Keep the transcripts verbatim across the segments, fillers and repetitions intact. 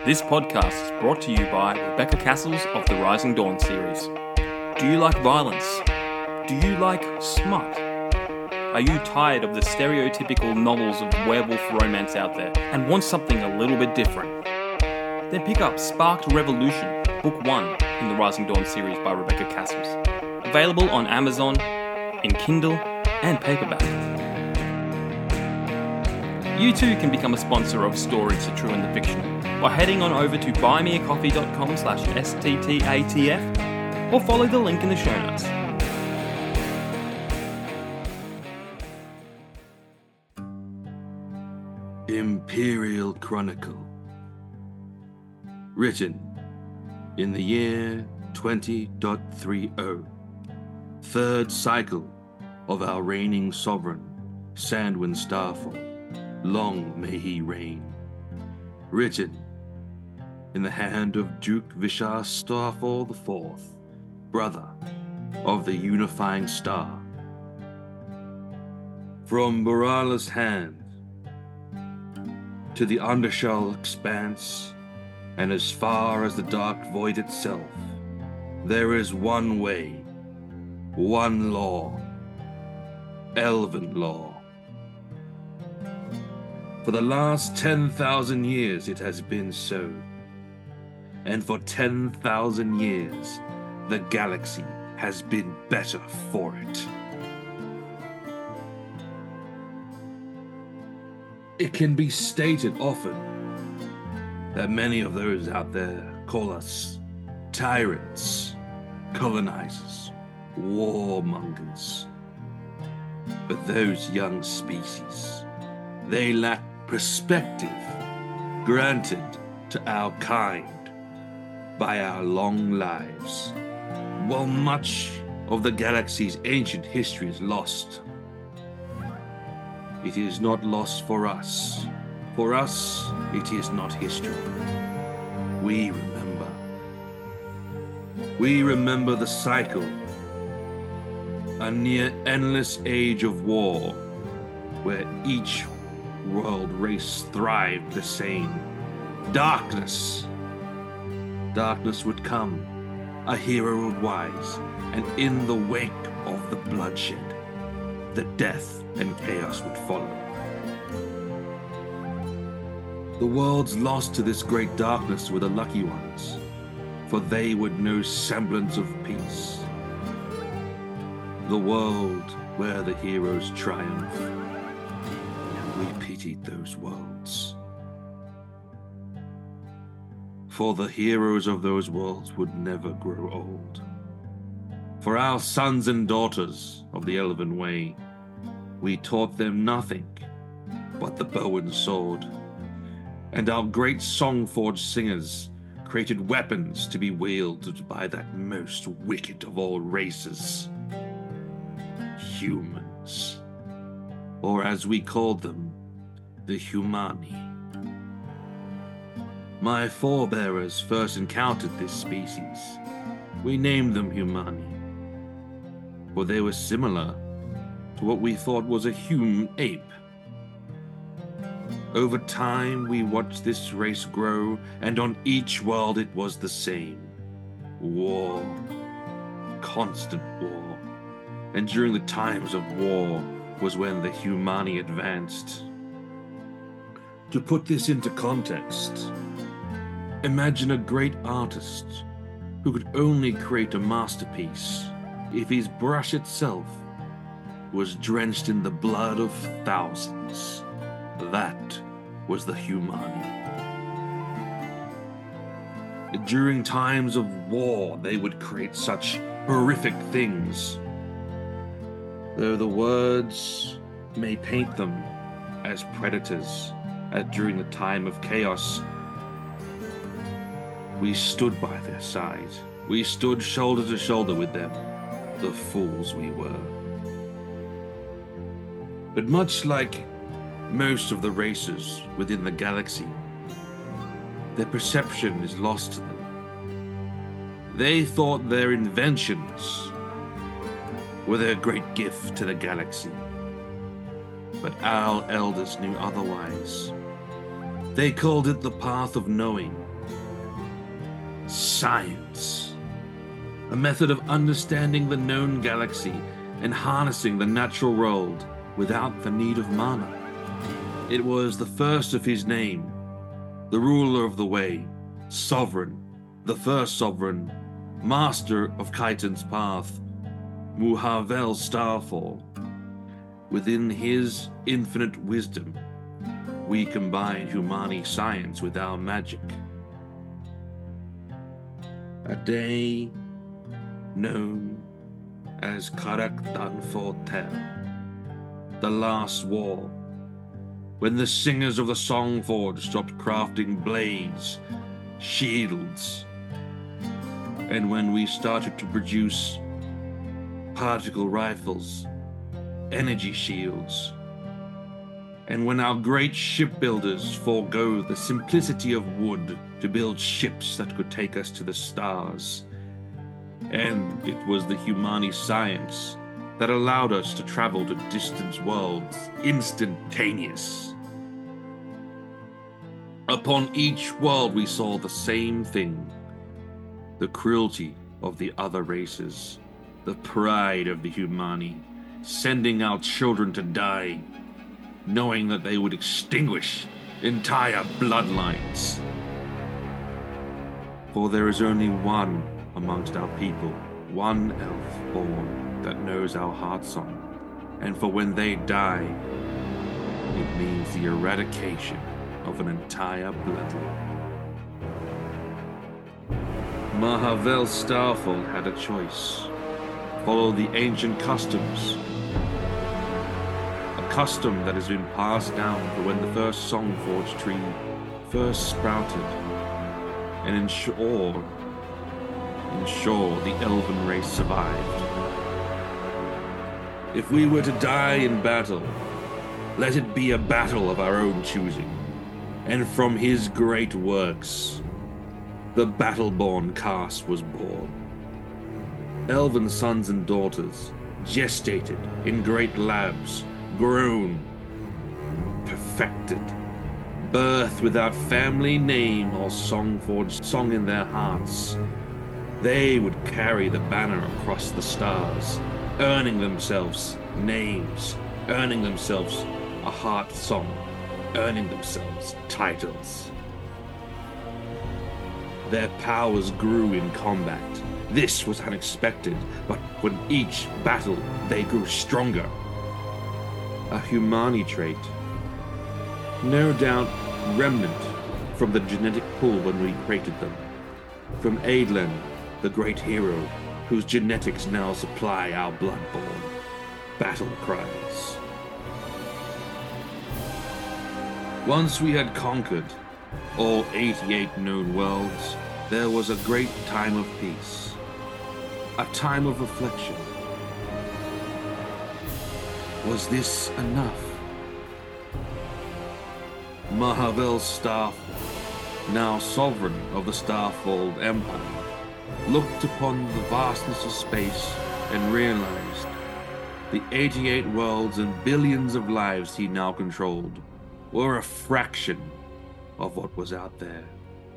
This podcast is brought to you by Rebecca Castles of the Rising Dawn series. Do you like violence? Do you like smut? Are you tired of the stereotypical novels of werewolf romance out there and want something a little bit different? Then pick up Sparked Revolution, Book one in the Rising Dawn series by Rebecca Castles. Available on Amazon, in Kindle, and paperback. You too can become a sponsor of Stories the True and the Fictional by heading on over to buymeacoffee.com slash STTATF or follow the link in the show notes. Imperial Chronicle. Written in the year twenty thirty. Third cycle of our reigning sovereign, Sandwin Starfall. Long may he reign. Written in the hand of Duke Vishar Starfall the Fourth, brother of the unifying star. From Borala's hand to the undershell expanse, and as far as the dark void itself, there is one way, one law, Elven law. For the last ten thousand years it has been so, and for ten thousand years the galaxy has been better for it. It can be stated often that many of those out there call us tyrants, colonizers, warmongers. But those young species, they lack perspective granted to our kind by our long lives. While much of the galaxy's ancient history is lost, it is not lost for us. For us, it is not history. We remember. We remember the cycle, a near endless age of war, where each world race thrived the same. Darkness. Darkness would come, a hero would rise, and in the wake of the bloodshed, the death and chaos would follow. The worlds lost to this great darkness were the lucky ones, for they would know semblance of peace. The world where the heroes triumph. We pitied those worlds. For the heroes of those worlds would never grow old. For our sons and daughters of the Elven Way, we taught them nothing but the bow and sword. And our great song-forged singers created weapons to be wielded by that most wicked of all races. Humans. Or as we called them, the Humani. My forebearers first encountered this species. We named them Humani, for they were similar to what we thought was a human ape. Over time, we watched this race grow, and on each world it was the same. War. Constant war. And during the times of war was when the Humani advanced. To put this into context, imagine a great artist who could only create a masterpiece if his brush itself was drenched in the blood of thousands. That was the Humani. During times of war, they would create such horrific things, though the words may paint them as predators. As during the time of chaos, we stood by their side. We stood shoulder to shoulder with them, the fools we were. But much like most of the races within the galaxy, their perception is lost to them. They thought their inventions were their great gift to the galaxy. But our elders knew otherwise. They called it the path of knowing. Science. A method of understanding the known galaxy and harnessing the natural world without the need of mana. It was the first of his name, the ruler of the way, sovereign, the first sovereign, master of Khitan's path, Muhavel Starfall. Within his infinite wisdom, we combine Humani science with our magic. A day known as Karaktan Fortel, the last war, when the singers of the Songforge stopped crafting blades, shields, and when we started to produce particle rifles, energy shields, and when our great shipbuilders forego the simplicity of wood to build ships that could take us to the stars. And it was the Humani science that allowed us to travel to distant worlds instantaneous. Upon each world we saw the same thing: the cruelty of the other races, the pride of the Humani, sending our children to die, knowing that they would extinguish entire bloodlines. For there is only one amongst our people, one elf born that knows our heart song, and for when they die, it means the eradication of an entire bloodline. Muhavel Starfall had a choice: follow the ancient customs, a custom that has been passed down for when the first Songforge tree first sprouted, and ensure, ensure the elven race survived. If we were to die in battle, let it be a battle of our own choosing, and from his great works, the Battleborn caste was born. Elven sons and daughters, gestated in great labs, grown, perfected, birthed without family name or Songforge song in their hearts. They would carry the banner across the stars, earning themselves names, earning themselves a heart song, earning themselves titles. Their powers grew in combat. This was unexpected, but with each battle they grew stronger. A Humani trait, no doubt remnant from the genetic pool when we created them, from Aedlen, the great hero, whose genetics now supply our bloodborne battle cries. Once we had conquered all eighty-eight known worlds, there was a great time of peace, a time of reflection. Was this enough? Muhavel Starfall, now sovereign of the Starfall Empire, looked upon the vastness of space and realized the eighty-eight worlds and billions of lives he now controlled were a fraction of what was out there.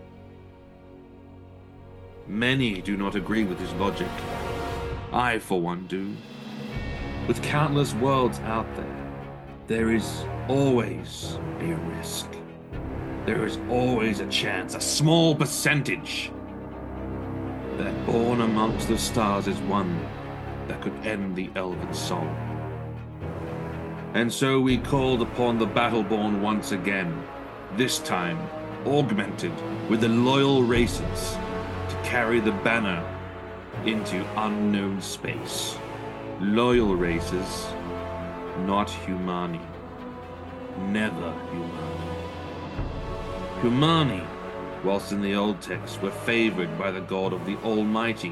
Many do not agree with his logic. I, for one, do. With countless worlds out there, there is always a risk. There is always a chance, a small percentage, that born amongst the stars is one that could end the elven song. And so we called upon the Battleborn once again, this time augmented with the loyal races to carry the banner into unknown space. Loyal races, not Humani. Never Humani. Humani, whilst in the old text, were favored by the god of the Almighty.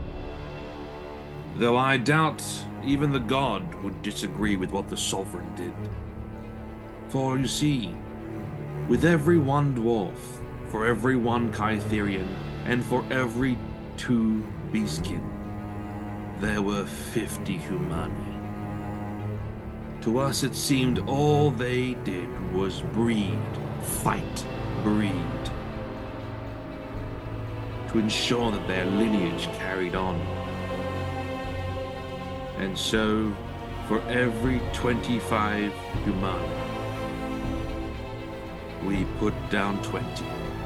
Though I doubt even the god would disagree with what the sovereign did. For you see, with every one dwarf, for every one Kytherian, and for every two beastkin, there were fifty Humani. To us it seemed all they did was breed fight, breed, to ensure that their lineage carried on. And so, for every twenty-five human, we put down twenty.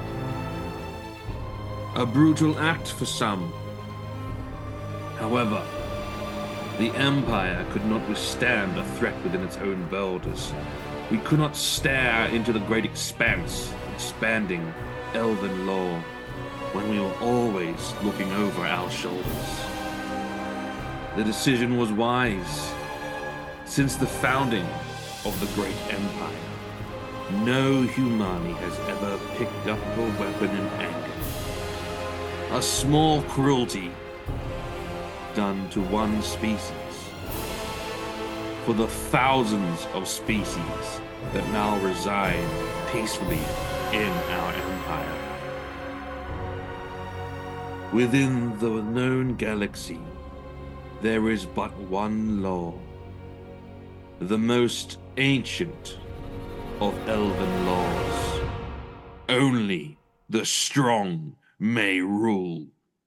A brutal act for some. However, the Empire could not withstand a threat within its own borders. We could not stare into the great expanse, expanding elven lore, when we were always looking over our shoulders. The decision was wise. Since the founding of the great empire, no humani has ever picked up a weapon in anger. A small cruelty done to one species for the thousands of species that now reside peacefully in our empire. Within the known galaxy, there is but one law, the most ancient of elven laws. Only the strong may rule.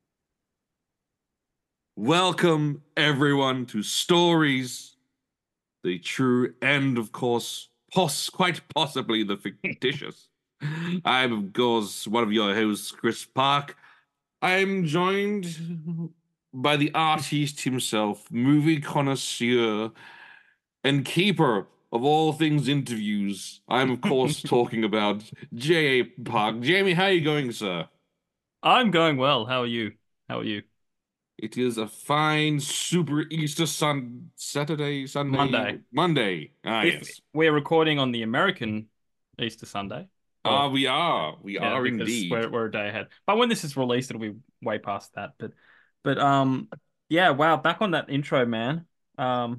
Welcome, everyone, to Stories, the true and, of course, pos- quite possibly the fictitious. I'm, of course, one of your hosts, Chris Park. I'm joined by the artiste himself, movie connoisseur, and keeper of all things interviews. I'm, of course, talking about J A. Park. Jamie, how are you going, sir? I'm going well. How are you? How are you? It is a fine, super Easter sun Saturday, Sunday, Monday. Monday. Ah, If yes. we're recording on the American Easter Sunday. Ah, Or- we are. We yeah, are because indeed. We're, we're a day ahead. But when this is released, it'll be way past that. But, but um, yeah, wow. Back on that intro, man. Um,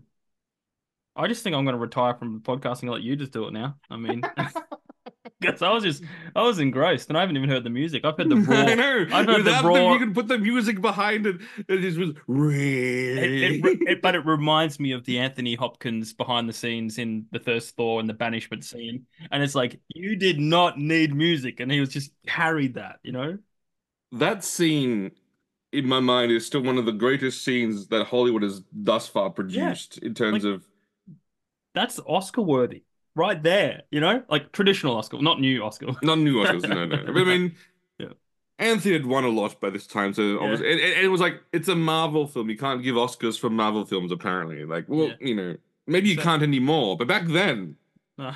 I just think I'm going to retire from podcasting and let you just do it now. I mean, because I was just, I was engrossed, and I haven't even heard the music. I've heard the raw. I know. I've heard the Without raw. them, you can put the music behind it. It just was It, really. it, re- it, but it reminds me of the Anthony Hopkins behind the scenes in the first Thor and the banishment scene, and it's like you did not need music, and he was just carried that, you know. That scene, in my mind, is still one of the greatest scenes that Hollywood has thus far produced in terms Like- of. That's Oscar worthy, right there, you know, like traditional Oscar, not new Oscar. Not new Oscars, no, no. But I mean, Yeah. Anthony had won a lot by this time, so obviously, and, and it was like it's a Marvel film. You can't give Oscars for Marvel films, apparently. Like, well, Yeah. you know, maybe you So- can't anymore, but back then, Uh,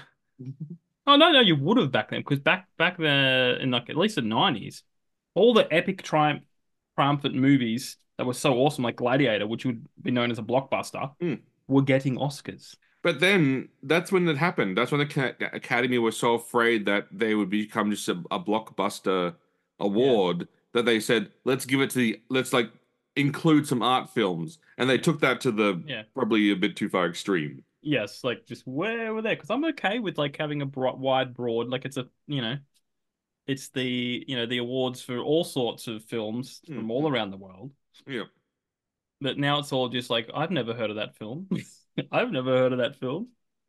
oh no, no, you would have back then, because back back there in like at least the nineties, all the epic triumph triumphant movies that were so awesome, like Gladiator, which would be known as a blockbuster, Mm. were getting Oscars. but then that's when it happened. That's when the Ca- Academy was so afraid that they would become just a, a blockbuster award that they said, let's give it to the, let's like include some art films, and they took that to the Yeah. probably a bit too far extreme. Yes, like just where were there? Because I'm okay with like having a broad, wide, broad, like it's a, you know, it's the, you know, the awards for all sorts of films from Mm. all around the world. Yeah. But now it's all just like, I've never heard of that film. I've never heard of that film.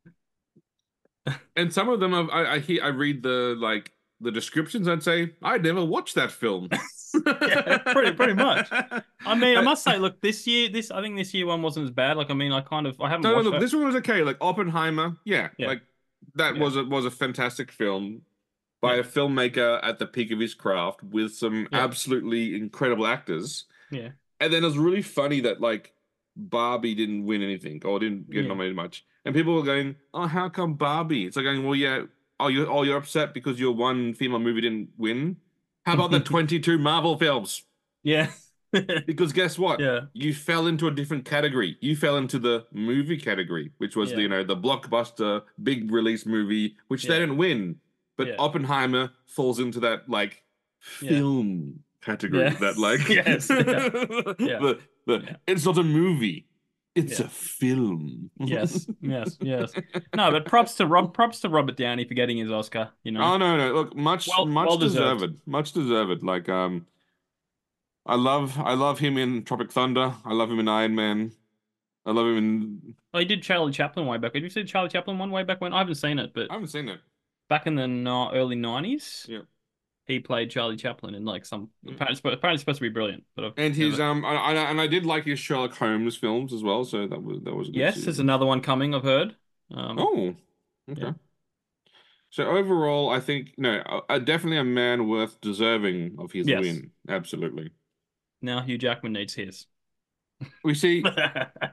And some of them, I've, I I hear, I read the like the descriptions. I'd say I never watched that film. Yeah, pretty- pretty much. I mean, I must say, look, this year, this I think this year one wasn't as bad. Like, I mean, I kind of, I haven't No, no, watched look, it. this one was okay. Like Oppenheimer, yeah, Yeah. like that Yeah. was a was a fantastic film by Yeah. a filmmaker at the peak of his craft with some Yeah. absolutely incredible actors. Yeah, And then it was really funny that like Barbie didn't win anything or didn't get Yeah. nominated much, and people were going, "Oh, how come Barbie?" It's like going, "Well, yeah, oh, you oh you're upset because your one female movie didn't win. How about the twenty-two Marvel films? yeah, Because guess what? yeah, You fell into a different category. You fell into the movie category, which was the, Yeah. you know, the blockbuster big release movie, which they Yeah. didn't win. But Yeah. Oppenheimer falls into that like Yeah. film category. Yeah. That like Yes. Yeah. Yeah. the, the, Yeah. it's not a movie. It's Yeah. a film. yes, yes, yes. No, but props to Rob, props to Robert Downey for getting his Oscar. You know, Oh no, no. Look, much Well- much well deserved. deserved. Much deserved. Like um I love I love him in Tropic Thunder. I love him in Iron Man. I love him in oh, he did Charlie Chaplin way back. Did you see Charlie Chaplin one way back when? I haven't seen it, but I haven't seen it. back in the no early nineties, Yeah. he played Charlie Chaplin in like some Yeah. apparently, it's- apparently it's supposed to be brilliant, but I've And he's never. um I, I, and I did like his Sherlock Holmes films as well, so that was that was good to Yes, see. there's another one coming, I've heard. Um, Oh, yeah. okay. So overall, I think no, uh, uh, definitely a man worth deserving of his Yes. win. Absolutely. Now Hugh Jackman needs his. We see. I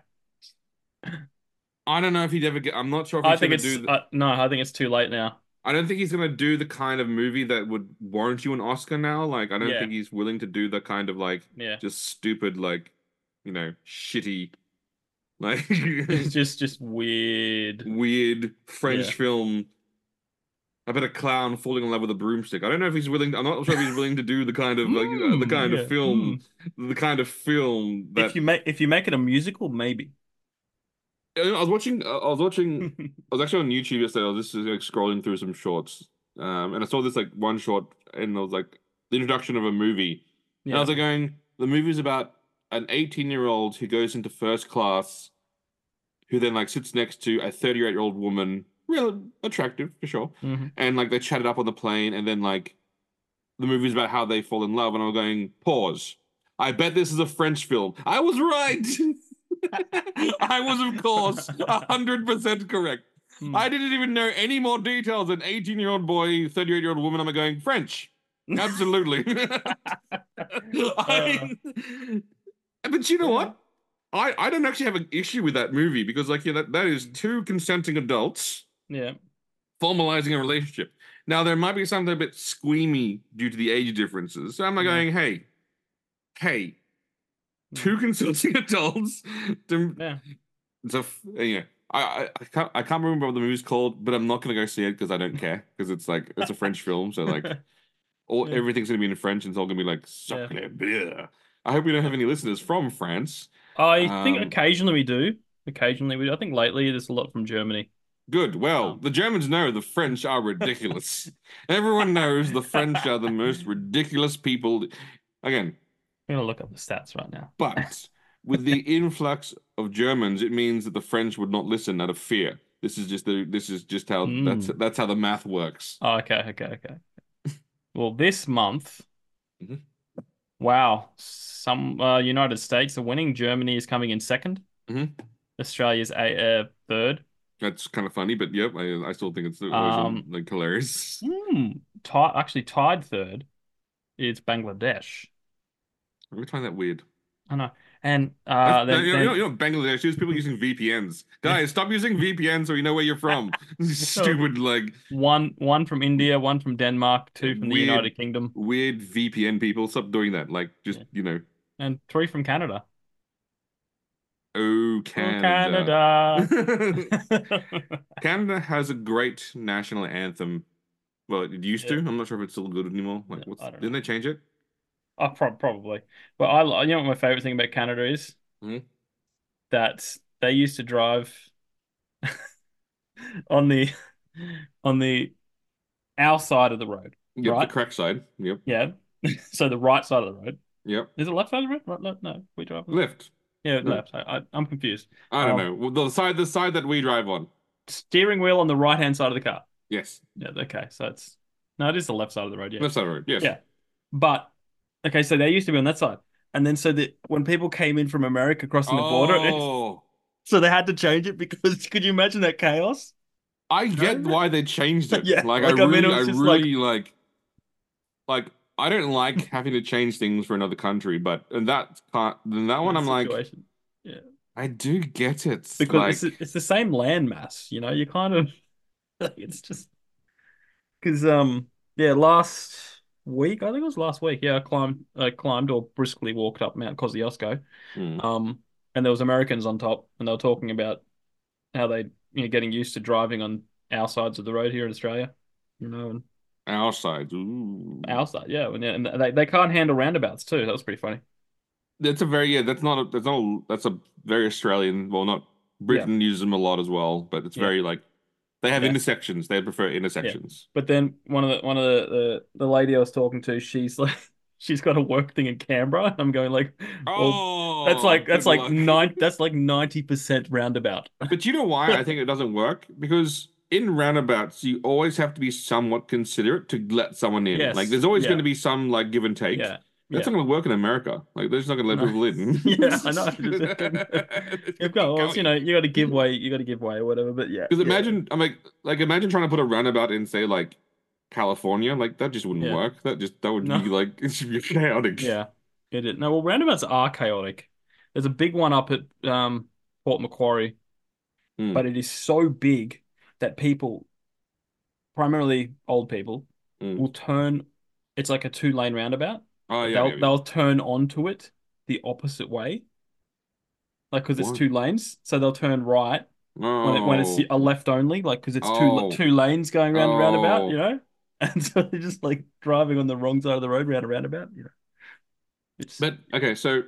I don't know if he'd ever get. I'm not sure if he's think gonna it's do. The, uh, no, I think it's too late now. I don't think he's gonna do the kind of movie that would warrant you an Oscar now. Like, I don't Yeah, think he's willing to do the kind of like yeah. just stupid like, you know, shitty like It's just just weird. weird French Yeah. film about a clown falling in love with a broomstick. I don't know if he's willing. I'm not sure if he's willing to do the kind of like uh, the Mm, kind of yeah. film, Mm. the kind of film If that you make if you make it a musical, maybe. I was watching. I was watching. I was actually on YouTube yesterday. I was just like scrolling through some shorts, um, and I saw this like one short, and I was like the introduction of a movie, and I Yeah. was like going, the movie's about an eighteen year old who goes into first class, who then like sits next to a thirty year old woman, real attractive for sure, hmm and like they chatted up on the plane, and then like the movie's about how they fall in love, and I was going, pause. I bet this is a French film. I was right. I was, of course, a hundred percent correct. Mm. I didn't even know any more details than eighteen-year-old boy, thirty-eight-year-old woman. I'm going French. Absolutely. I, but you know what? I, I don't actually have an issue with that movie because, like, yeah, that, that is two consenting adults Yeah. formalizing a relationship. Now, there might be something a bit squeamy due to the age differences. So I'm like Yeah. going, hey, hey, Mm. two consenting adults. To, Yeah. so, yeah. I, I, I can't I can't remember what the movie's called, but I'm not gonna go see it because I don't care because it's like it's a French film, so like all Yeah. everything's gonna be in French and it's all gonna be like Yeah. sacre bleu. I hope we don't have any listeners from France. I think Um, occasionally we do. Occasionally we do. I think lately there's a lot from Germany. good. Well, Um, the Germans know the French are ridiculous. Everyone knows the French are the most ridiculous people. Again, I'm gonna look up the stats right now. but with the influx of Germans, it means that the French would not listen out of fear. This is just the this is just how that's Mm. that's how the math works. Oh, okay, okay, okay. Well, this month, Mhm. wow, some uh, United States are winning. Germany is coming in second. Mhm. Australia's a uh, third. That's kind of funny, but yep, I I still think it's always Um, like hilarious. hmm, ti- actually tied third is Bangladesh. I find that weird. I know, and That's, uh, no, then you know, you know, then you know, Bangladesh, there's people using V P Ns. Guys, stop using V P Ns so we know where you're from. Stupid, like one one from India, one from Denmark, two from the weird, United Kingdom, weird V P N people. Stop doing that. Like, just Yeah. you know, and three from Canada. oh Oh, Canada. Canada. Canada has a great national anthem. Well, it used to. Yeah. I'm not sure if it's still good anymore. Like, Yeah, what's I don't didn't know. they change it? Oh, prob probably. But I, you know what my favorite thing about Canada is? Mhm. That they used to drive on the on the our side of the road, Yep, the right? correct side. Yep, Yeah. So the right side of the road. yep. Is it left side of the road? Right, left? No, we drive on the Left. yeah, No, left. I, I I'm confused. I don't Um, know. Well, the side, the side that we drive on. steering wheel on the right hand side of the car. Yes, Yeah, okay. So it's no, it is the left side of the road, yeah. left side of the road. Yes. Yeah. But okay, so they used to be on that side. And then so that when people came in from America crossing the border, it's Oh, so they had to change it because could you imagine that chaos? I get No? why they changed it. Yeah, Like, I like I mean, it really, I was just like really like, like, I don't like having to change things for another country, but in that can't, in that one, that I'm like, situation. Yeah, I do get it. because Like, it's it's the same land mass, you know. You kind of it's just because um yeah, last week I think it was last week. Yeah, I climbed I climbed or briskly walked up Mount Kosciuszko. hmm, Um, and there was Americans on top, and they were talking about how they you know getting used to driving on our sides of the road here in Australia, you know, and our side. Ooh. our side, yeah, and, and they they can't handle roundabouts too. That was pretty funny. That's a very, yeah, that's not a, that's not a, that's a very Australian, well, not, Yeah, Britain uses them a lot as well, but it's yeah, very like, they have yeah, intersections. They prefer yeah. intersections. But then one of the one of the the, the lady I was talking to, she's like, she's got a work thing in Canberra, and I'm going like, well, that's Oh, like good that's like luck. nine that's like ninety percent roundabout. But you know why I think it doesn't work? Because in roundabouts, you always have to be somewhat considerate to let someone in. Like, Yes. there's always going Yeah. to be some like give and take. Yeah. That's Yeah. not going to work in America. Like, they're just not going to let No. people in. Yeah, I know. Just keep, It's keep gonna keep going. Well, it's, you know, going. you got to give way. You got to give way or whatever. But yeah, Because yeah, imagine, I'm like, like imagine trying to put a roundabout in, say, like California. Like that just wouldn't yeah. work. That just that would No. be like it should be chaotic. Yeah. It is. No, well, roundabouts are chaotic. There's a big one up at um Port Macquarie, Hmm. but it is so big that people, primarily old people, Hmm. will turn. It's like a two lane roundabout, Oh but yeah, yeah, they'll yeah. they'll turn onto it the opposite way, like because it's What? two lanes, so they'll turn right when it when it's Oh, a left only, like because it's two oh, two lanes going around the roundabout, you oh. know, and so they're just like driving on the wrong side of the road around a roundabout, you know. It's But okay, so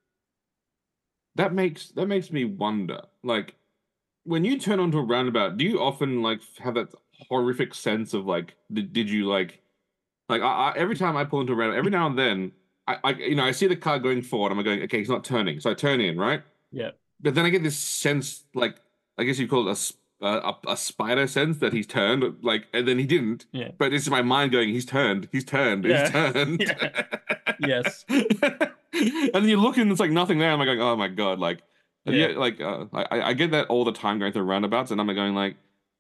that makes that makes me wonder. Like when you turn onto a roundabout, do you often like have that horrific sense of like, did, did you like like I, I, every time I pull into a roundabout, every now and then, I, I you know I see the car going forward. I'm going, okay, he's not turning, so I turn in, right? yeah, But then I get this sense, like I guess you call it a s- a, a, a spider sense that he's turned, like, and then he didn't. yeah, But it's my mind going, he's turned, he's turned, he's yeah, turned. yeah, yes, And then you look and it's like nothing there. I'm like, going, oh my God, like, yeah, yeah, like uh, I I get that all the time going through roundabouts, and I'm like going like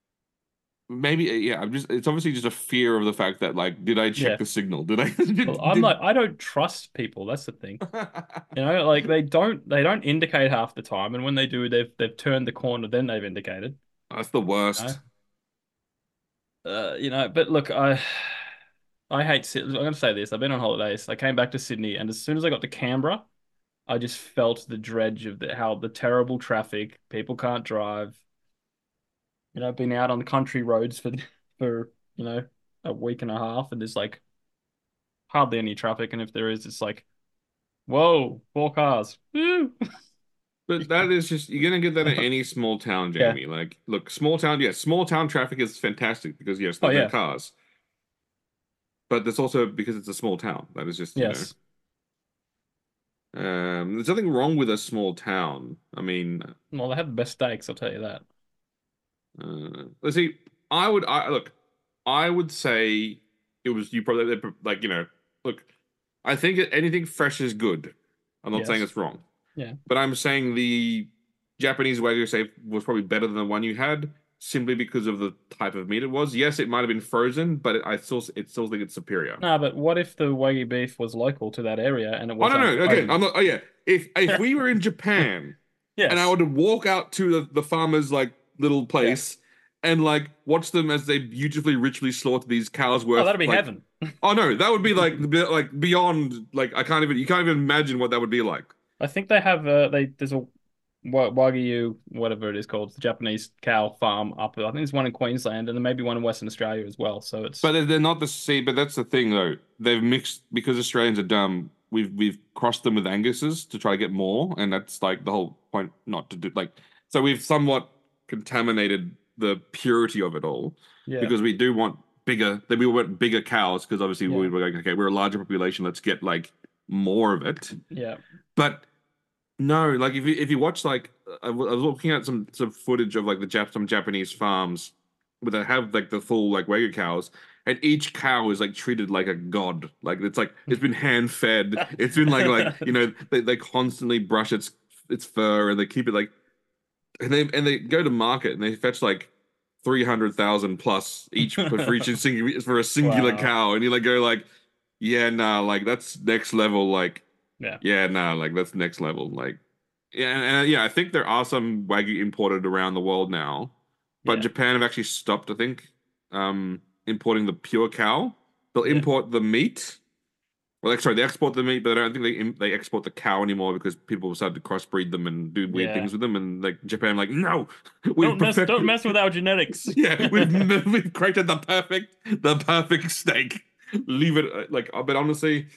maybe yeah, I'm just it's obviously just a fear of the fact that like, did I check yeah. the signal? Did I Well, did, I'm did... like I don't trust people. That's the thing. You know, like they don't they don't indicate half the time, and when they do, they've they've turned the corner, then they've indicated. That's the You know, worst. uh, you know. But look, I I hate. Syd- I'm going to say this. I've been on holidays. I came back to Sydney, and as soon as I got to Canberra, I just felt the dredge of the how the terrible traffic. People can't drive. You know, I've been out on the country roads for for you know a week and a half, and there's like hardly any traffic, and if there is, it's like whoa, four cars. Woo! But that is just you're gonna get that in any small town, Yeah. Jamie. Like, look, small town, yes, small town traffic is fantastic because yes, Oh there's no yeah. cars. But that's also because it's a small town. That is just, you know, Yes. um, there's nothing wrong with a small town. I mean, Well, they have the best steaks, I'll tell you that. uh, let's see. I would, I look, I would say it was you probably like, you know, look, I think anything fresh is good. I'm not saying Yes. it's wrong, Yeah. but I'm saying the Japanese Wagyu steak was probably better than the one you had simply because of the type of meat it was. Yes, it might have been frozen, but I still, it still think it's superior. No, but what if the Wagyu beef was local to that area and it Oh was no, no, again, unfrozen? I'm not. Oh yeah, if if we were in Japan and I Yes. were to walk out to the, the farmer's like little Yeah. place and like watch them as they beautifully, ritually slaughter these cows Oh, worth that'd be like, heaven. oh no, that would be like be- like beyond like I can't even you can't even imagine what that would be like. I think they have uh they there's a Wa- Wagyu, whatever it is called, the Japanese cow farm up. I think there's one in Queensland and then maybe one in Western Australia as well. So it's But they're they're not the same. But that's the thing, though. They've mixed because Australians are dumb. We've we've crossed them with Angus's to try to get more, and that's like the whole point. Not to do like so. We've somewhat contaminated the purity of it all yeah, because we do want bigger. That we want bigger cows because obviously we yeah, were like, okay, we're a larger population. Let's get like more of it. yeah, But no, like if you if you watch like I w- I was looking at some some footage of like the Jap some Japanese farms where they have like the full like Wagyu cows, and each cow is like treated like a god. Like it's like it's been hand fed. It's been like like you know they they constantly brush its its fur and they keep it like and they and they go to market and they fetch like three hundred thousand plus each for, for each single for a singular wow, cow, and you like go like yeah nah like that's next level like yeah, yeah, no, like that's next level. Like, yeah, and, and, yeah, I think there are some Wagyu imported around the world now, but yeah, Japan have actually stopped, I think, um, importing the pure cow. They'll yeah, import the meat. Well, like, sorry, they export the meat, but I don't think they im- they export the cow anymore because people decided to crossbreed them and do weird yeah. things with them. And like Japan, like, no, we've Don't mess, don't perfected, mess with our genetics. yeah, we've we've created the perfect the perfect steak. Leave it uh, like, uh, but honestly.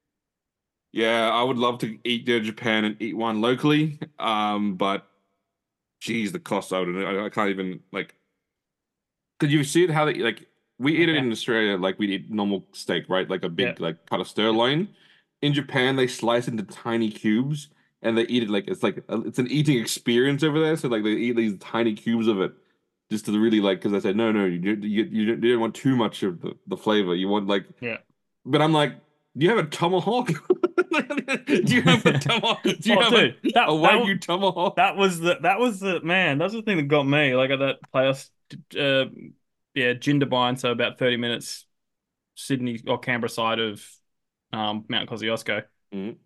Yeah, I would love to eat go to Japan and eat one locally. Um, but geez, the cost I would I, I can't even like. Could you see it how they like we eat it Yeah, in Australia like we eat normal steak, right? Like a yeah, big like cut of yeah. sirloin. In Japan, they slice into tiny cubes and they eat it like it's like a, it's an eating experience over there. So like they eat these tiny cubes of it, just to really like because I said no, no, you you you don't, you don't want too much of the, the flavor. You want like, Yeah. but I'm like, do you have a tomahawk? Do you have a tomahawk? Do you Oh, have a, dude, a that that Wagyu tomahawk? that was the that was the man. That's the thing that got me. Like at that place, uh, yeah, Jindabyne. So about thirty minutes, Sydney or Canberra side of um Mount Kosciuszko. Mm.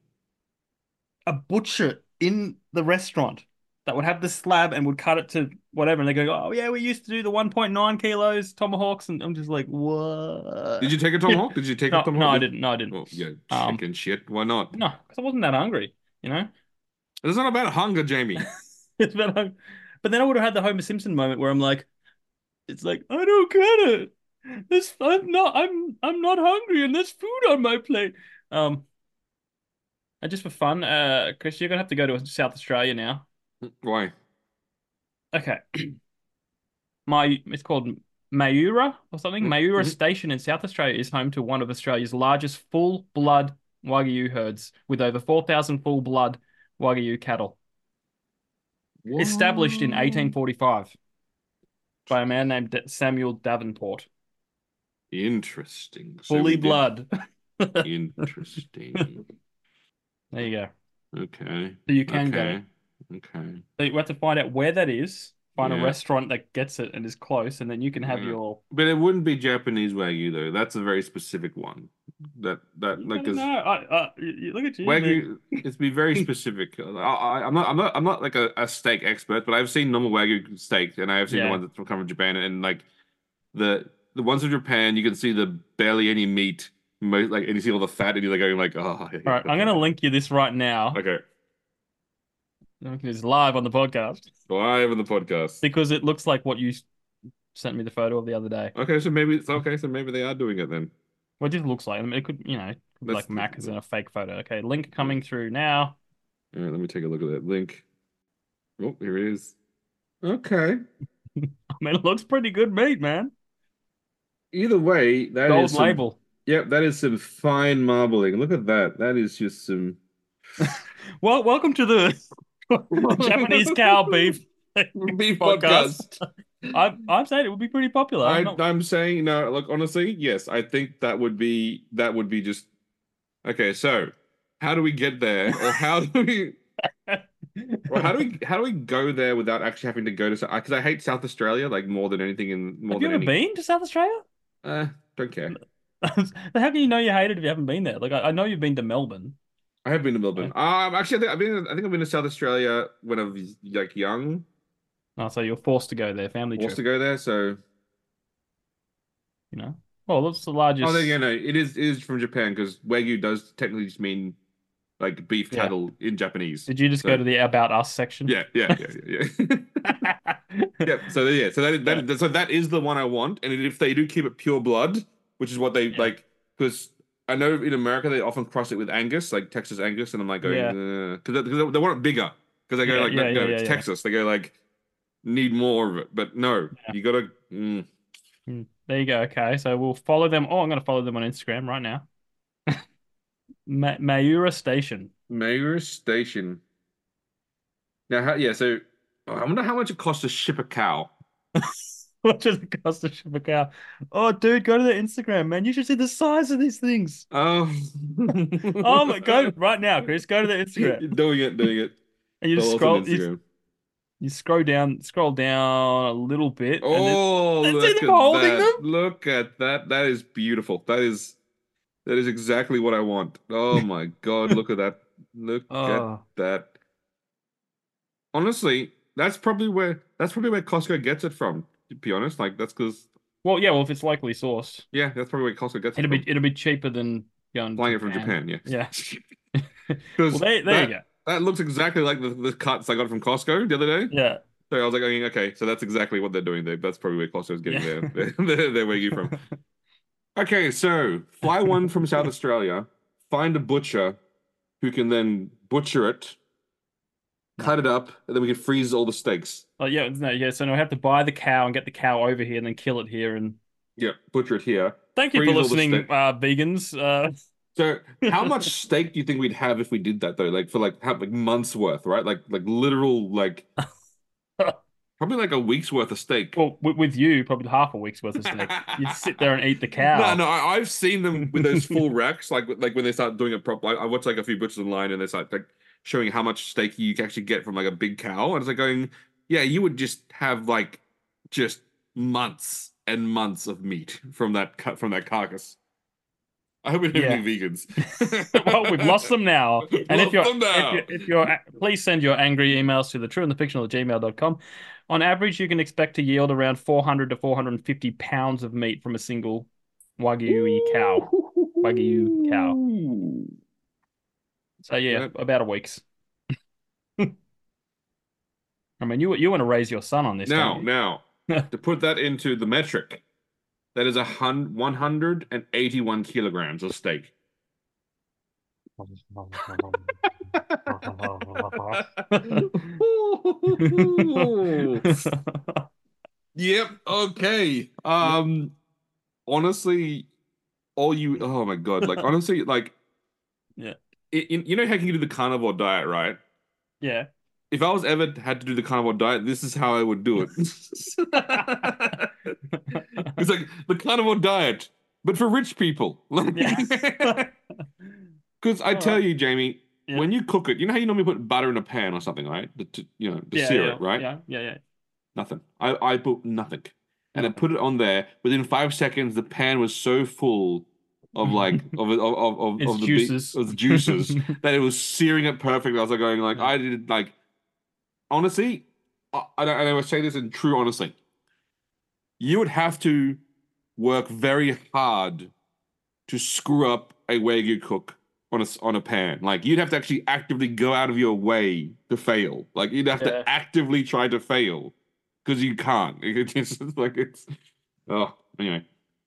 A butcher in the restaurant that would have the slab and would cut it to whatever, and they go, "Oh yeah, we used to do the one point nine kilos tomahawks," and I'm just like, Did "What?" you take a tomahawk? Did you take a No, no, tomahawk? I Did, didn't. No, I didn't. well, yeah, Um, chicken shit. Why not? no, because I wasn't that hungry, you know. It's not about hunger, Jamie. It's been hung- But then I would have had the Homer Simpson moment where I'm like, it's like I don't get it. This I'm not I'm I'm not hungry and there's food on my plate. Um, and just for fun, uh, Chris, you're gonna have to go to South Australia now. Why? Okay, my it's called Mayura or something. Mayura Mm-hmm. Station in South Australia is home to one of Australia's largest full-blood Wagyu herds, with over four thousand full-blood Wagyu cattle. Established in What? eighteen forty-five by a man named D- Samuel Davenport. Interesting. So Fully we did blood. There interesting. you go. Okay. So you can go. Okay. Okay. So you have to find out where that is, find a Yeah. restaurant that gets it and is close, and then you can have Yeah. your. But it wouldn't be Japanese Wagyu though. That's a very specific one. That that You like gotta know. because I, I, you- look at you, man. Wagyu, it's be very specific. I, I, I'm not, I'm not, I'm not like a, a steak expert, but I've seen normal Wagyu steak, and I have seen the Yeah. ones that come from Japan, and like the the ones from Japan, you can see the barely any meat, mo like, and you see all the fat, and you're like going like, oh, yeah, All yeah, right, I'm okay, gonna okay, link you this right now. okay. It's live on the podcast Live on the podcast. because it looks like what you s- sent me the photo of the other day. Okay, so maybe it's okay, so maybe they are doing it then. What it just looks like. I mean, it could, you know, it could be Let's, like Mac is all in a fake photo. Okay, link right, coming through now. let me take a look at that link. Oh, here it is. Okay. I mean, it looks pretty good meat, man. Either way, that Gold is some. label. Yep, that is some fine marbling. Look at that. That is just some. Well, welcome to the the Japanese cow beef Beef podcast. podcast. I'm I'm saying it would be pretty popular. I'm I not. I'm saying no. Look, honestly, yes, I think that would be that would be just okay. So, how do we get there, or how do we, or how do we, how do we go there without actually having to go to? Because I hate South Australia like more than anything in more Have you than ever any. been to South Australia? Uh, don't care. How can you know you hate it if you haven't been there? Like I, I know you've been to Melbourne. I have been to Yeah. Melbourne. Um, actually, I think I've been. I think I've been to South Australia when I was like young, Oh, so you're forced to go there, family forced trip. to go there. So, You know. Well, that's the oh, there you largest. go. No, it is it is from Japan because Wagyu does technically just mean like beef Yeah. cattle in Japanese. Did you just go So, to the About Us section? yeah, yeah, yeah, yeah. yeah. Yep. So yeah. So that Yeah. that so that is the one I want. And if they do keep it pure blood, which is what they Yeah. like, because I know in America they often cross it with Angus, like Texas Angus, and I'm like going Yeah. because they, 'cause they want it bigger because they go Yeah. like Yeah. no, Yeah. no, Yeah. it's Yeah. Texas. They go like need more of it, but no, Yeah. you gotta. Mm, Hmm. There you go. Okay, so we'll follow them. Oh, I'm going to follow them on Instagram right now. Ma Mayura Station. Mayor Station. Now, how, yeah. So oh, I wonder how much it costs to ship a cow. What does it cost to ship a cow? Oh, dude, go to their Instagram, man. You should see the size of these things. Oh, Oh my, go right now, Chris. Go to their Instagram, doing it, doing it. and you just Follow us on scroll. You, Instagram. you scroll down, scroll down a little bit, and then Oh, and see look them at holding that. them. Look at that. That is beautiful. That is that is exactly what I want. Oh my God, look at that. Look at Oh, that. Honestly, that's probably where that's probably where Costco gets it from, to be honest. Like that's because well, yeah. Well, if it's locally sourced, yeah, that's probably where Costco gets it it'll be from. it'll be cheaper than going to Flying it from Japan. Japan, yeah. Yeah. Well, Because there, there you that go. that looks exactly like the, the cuts I got from Costco the other day. Yeah. So I was like, going, okay, so that's exactly what they're doing there. That's probably where Costco's getting Yeah. their their, their Wagyu from. Okay, so fly one from South Australia, find a butcher who can then butcher it, cut it up, and then we can freeze all the steaks. Oh yeah, no, yeah. So now I have to buy the cow and get the cow over here and then kill it here. And Yeah, butcher it here. thank you for Freeze all the listening, steak. uh, vegans. Uh, So, how much steak do you think we'd have if we did that though? Like for like have like months worth, right? Like like literal like Probably like a week's worth of steak. Well, with, with you, probably half a week's worth of steak. You'd sit there and eat the No, cow. no, I, I've seen them with those full racks, like like when they start doing it proper. I, I watch like a few butchers online, and they start like showing how much steak you can actually get from like a big cow, and it's like going, yeah, you would just have like just months and months of meat from that cut from that carcass. I hope we don't have Yeah. any vegans. Well, we've lost them now. And if Lost you're them if you now. if you're please send your angry emails to the true and the fictional at gmail dot com. On average, you can expect to yield around four hundred to four hundred fifty pounds of meat from a single Wagyu cow. Wagyu cow. Ooh. So yeah, That- about a week's. I mean, you you want to raise your son on this, Now, don't now, you? to put that into the metric, that is a hun one hundred eighty-one kilograms of steak. Yep. Okay. Um. Honestly, all you. Oh my God. Like honestly, like Yeah. it, you know how you can do the carnivore diet, right? Yeah. If I was ever had to do the carnivore diet, this is how I would do it. It's like the carnivore diet, but for rich people. Yeah. Because I All tell right. you, Jamie, Yeah. when you cook it, you know how you normally put butter in a pan or something, right? To, to, you know, to Yeah, sear yeah, it, right? yeah, yeah, yeah. Nothing. I, I put nothing. And I Nothing. put it on there. Within five seconds, the pan was so full of like of of of of, It's of the big juices. of the juices that it was searing it perfectly. I was like going like Yeah. I did like honestly, I, I, and I would say this in true honesty. You would have to work very hard to screw up a Wagyu cook on a on a pan. Like you'd have to actually actively go out of your way to fail. Like you'd have Yeah. to actively try to fail because you can't. It's just like it's oh anyway.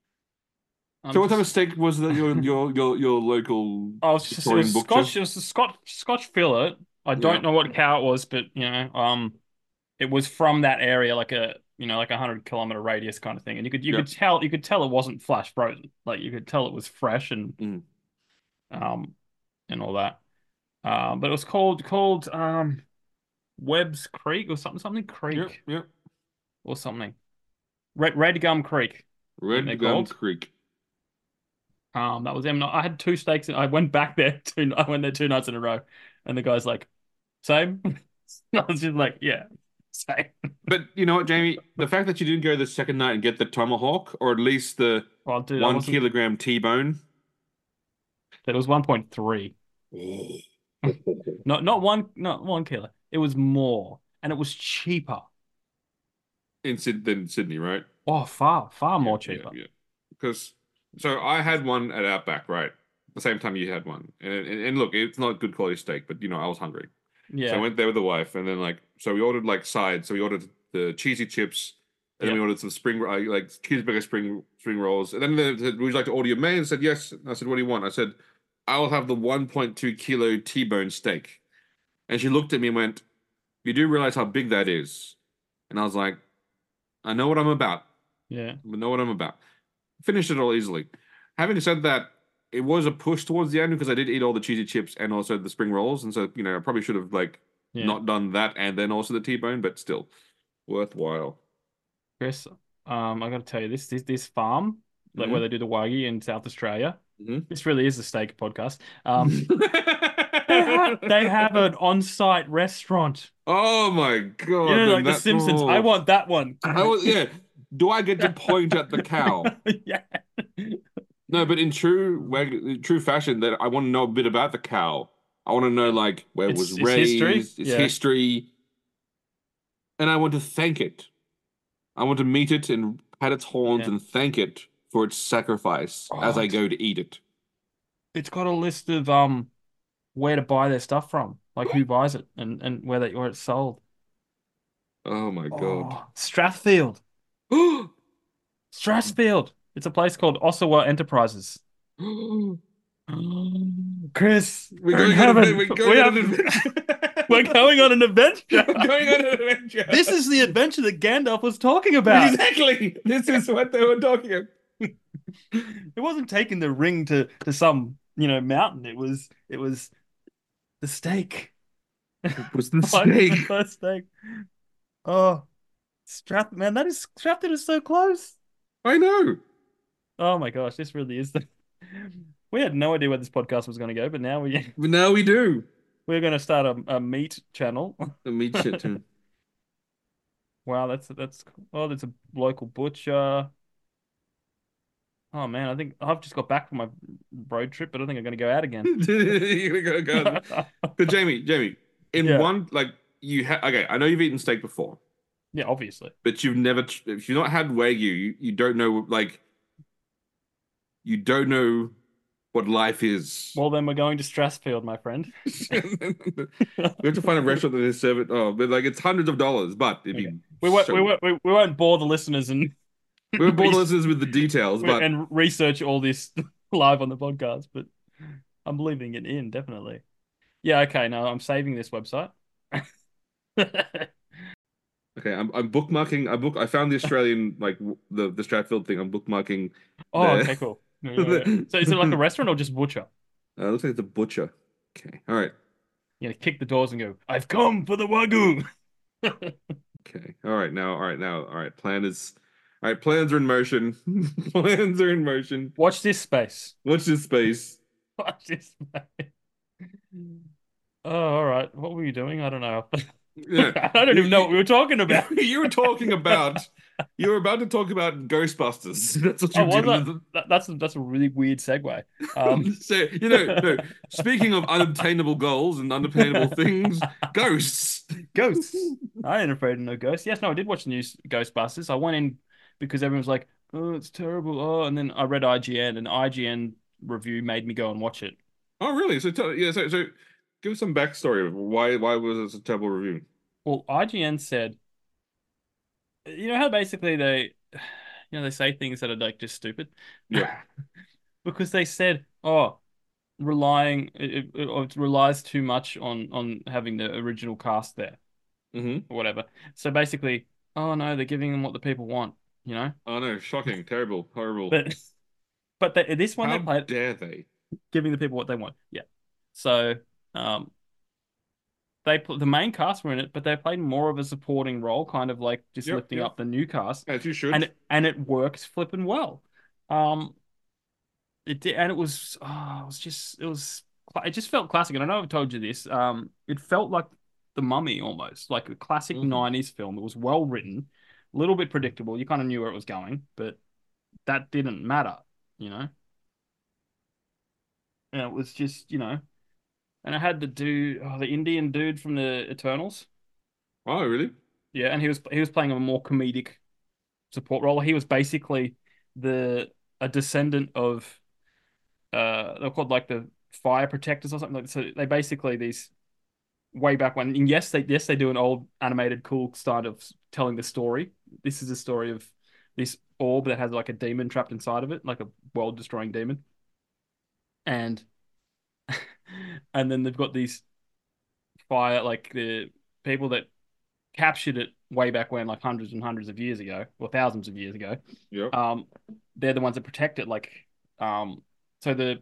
I'm So what type of just, steak was the, your your your your local oh, it's just, it Victorian was butcher? Scotch, it was a Scotch, Scotch fillet. I Yeah. don't know what cow it was, but you know, um, it was from that area, like a, you know, like a hundred kilometer radius kind of thing. And you could, you Yeah. could tell, you could tell it wasn't flash frozen. Like you could tell it was fresh and, Mm. um, and all that. Um, but it was called, called, um, Webb's Creek or something, something Yep. Creek Yep. or something. Red, Red Gum Creek, I think they're Red Gum called. Creek. Um, that was them. I had two steaks. And I went back there two. I went there two nights in a row, and the guy's like, "Same." I was just like, "Yeah, same." But you know what, Jamie? The fact that you didn't go the second night and get the tomahawk, or at least the Well, dude, I one wasn't. kilogram T-bone. It was one point three. Not not one. Not one kilo. It was more, and it was cheaper. In Syd than Sydney, right? Oh, far far Yeah, more yeah, cheaper. yeah. Because so I had one at Outback, right? The same time you had one, and, and and look, it's not good quality steak, but you know I was hungry, so I Yeah, went there with the wife, and then like so we ordered like sides, so we ordered the cheesy chips, and then we yeah, ordered some spring uh, like cheeseburger spring spring rolls, and then they said, "Would you like to order your main?" I said yes. And I said, "What do you want?" I said, "I will have the one point two kilo T-bone steak," and she looked at me and went, "You do realize how big that is?" And I was like, "I know what I'm about. yeah. I know what I'm about." Finished it all easily. Having said that, it was a push towards the end because I did eat all the cheesy chips and also the spring rolls, and so you know I probably should have like Yeah. not done that and then also the T-bone, but still worthwhile. Chris, um, I got to tell you this this this farm, like where Hmm. they do the Wagyu in South Australia. Hmm. This really is a steak podcast. Um, they have they have an on-site restaurant. Oh my You God! know, Then like The that Simpsons. I oh, want that one. I was yeah. Do I get to point at the cow? Yeah. No, but in true wag- true fashion, that I want to know a bit about the cow. I want to know Yeah. like where it It's was it's history. raised, its Yeah. history, and I want to thank it. I want to meet it and pat its horns Yeah. and thank it for its sacrifice as Oh, I it's, go to eat it. it's got a list of um where to buy their stuff from, like who buys it and and where they where it's sold. Oh my God. Oh, Strathfield. Strathfield. It's a place called Osawa Enterprises. We're Chris, we're in going on a heaven. we're We going on have, an adventure. we're going on an adventure. We're going on an adventure. This is the adventure that Gandalf was talking about. Exactly. This is what they were talking about. It wasn't taking the ring to to some, you know, mountain. It was it was the steak. It was the Finding the snake. first steak. Oh, Strath, man, that is Strathton is so close. I know. Oh my gosh, this really is the. We had no idea where this podcast was going to go, but now we But now we do. we're going to start a, a meat channel. The meat shit too. Wow, that's that's oh, that's a local butcher. Oh man, I think I've just got back from my road trip, but I think I'm going to go out again. You're gonna go, go. But Jamie, Jamie, in Yeah, one like you have okay, I know you've eaten steak before, yeah, obviously. but you've never if you've not had Wagyu, you, you don't know like you don't know what life is. Well, then we're going to Strathfield, my friend. We have to find a restaurant that they serve it. Oh, but like it's hundreds of dollars. But it'd Okay. be We won't we so. won't we, we won't bore the listeners and We won't bore the re listeners with the details, but and research all this live on the podcast, but I'm leaving it in, definitely. Yeah, okay, no, I'm saving this website. okay. I'm I'm bookmarking. I book. I found the Australian like w- the the Stratfield thing. I'm bookmarking Oh, the. okay, cool. Yeah, yeah, yeah. So is it like a the restaurant or just butcher? uh, looks like it's a butcher. Okay. All right. You know, kick the doors and go, I've come for the Wagyu. Okay. All right. Now. All right. Now. All right. Plan is. All right. Plans are in motion. Plans are in motion. Watch this space. Watch this space. Watch this space. Oh, all right. What were you doing? I don't know. Yeah. I don't You even know what you we were talking you, about. you were talking about. You were about to talk about Ghostbusters. That's what Oh, you was that? did. That- That's that's a really weird segue. Um, So, you know, no. Speaking of unobtainable goals and unobtainable things, ghosts. Ghosts. I ain't afraid of no ghosts. Yes, no, I did watch the new Ghostbusters. I went in because everyone was like, "Oh, it's terrible." Oh, and then I read I G N, and I G N review made me go and watch it. Oh, really? So, tell, yeah. So, so, give us some backstory of why why was this a terrible review? Well, I G N said, you know how basically they, you know, they say things that are like just stupid, Yeah. because they said, "Oh, relying it, it, it relies too much on on having the original cast there Mm-hmm. or whatever." So basically, oh no, they're giving them what the people want, you know. Oh no! Shocking! Terrible! Horrible! But but they, this one they How played dare they? giving the people what they want. Yeah. So um, they put the main cast were in it, but they played more of a supporting role, kind of like just Yep. lifting Yep. up the new cast, As you should. and it, and it works flipping well. Um, it did, and it was oh, it was just it was it just felt classic. And I know I've told you this. Um, it felt like The Mummy almost, like a classic Mm-hmm. nineties film. It was well written, a little bit predictable. You kind of knew where it was going, but that didn't matter, you know. And it was just, you know, and I had the dude, oh, the Indian dude from the Eternals. Oh, really? Yeah, and he was he was playing a more comedic support role. He was basically the a descendant of uh they're called like the fire protectors or something like that. So they basically these way back when, and yes, they yes they do an old animated cool style of telling the story. This is a story of this orb that has like a demon trapped inside of it, like a world destroying demon. And and then they've got these fire like the people that captured it way back when, like hundreds and hundreds of years ago, or thousands of years ago. Yep. Um, they're the ones that protect it. Like, um, so the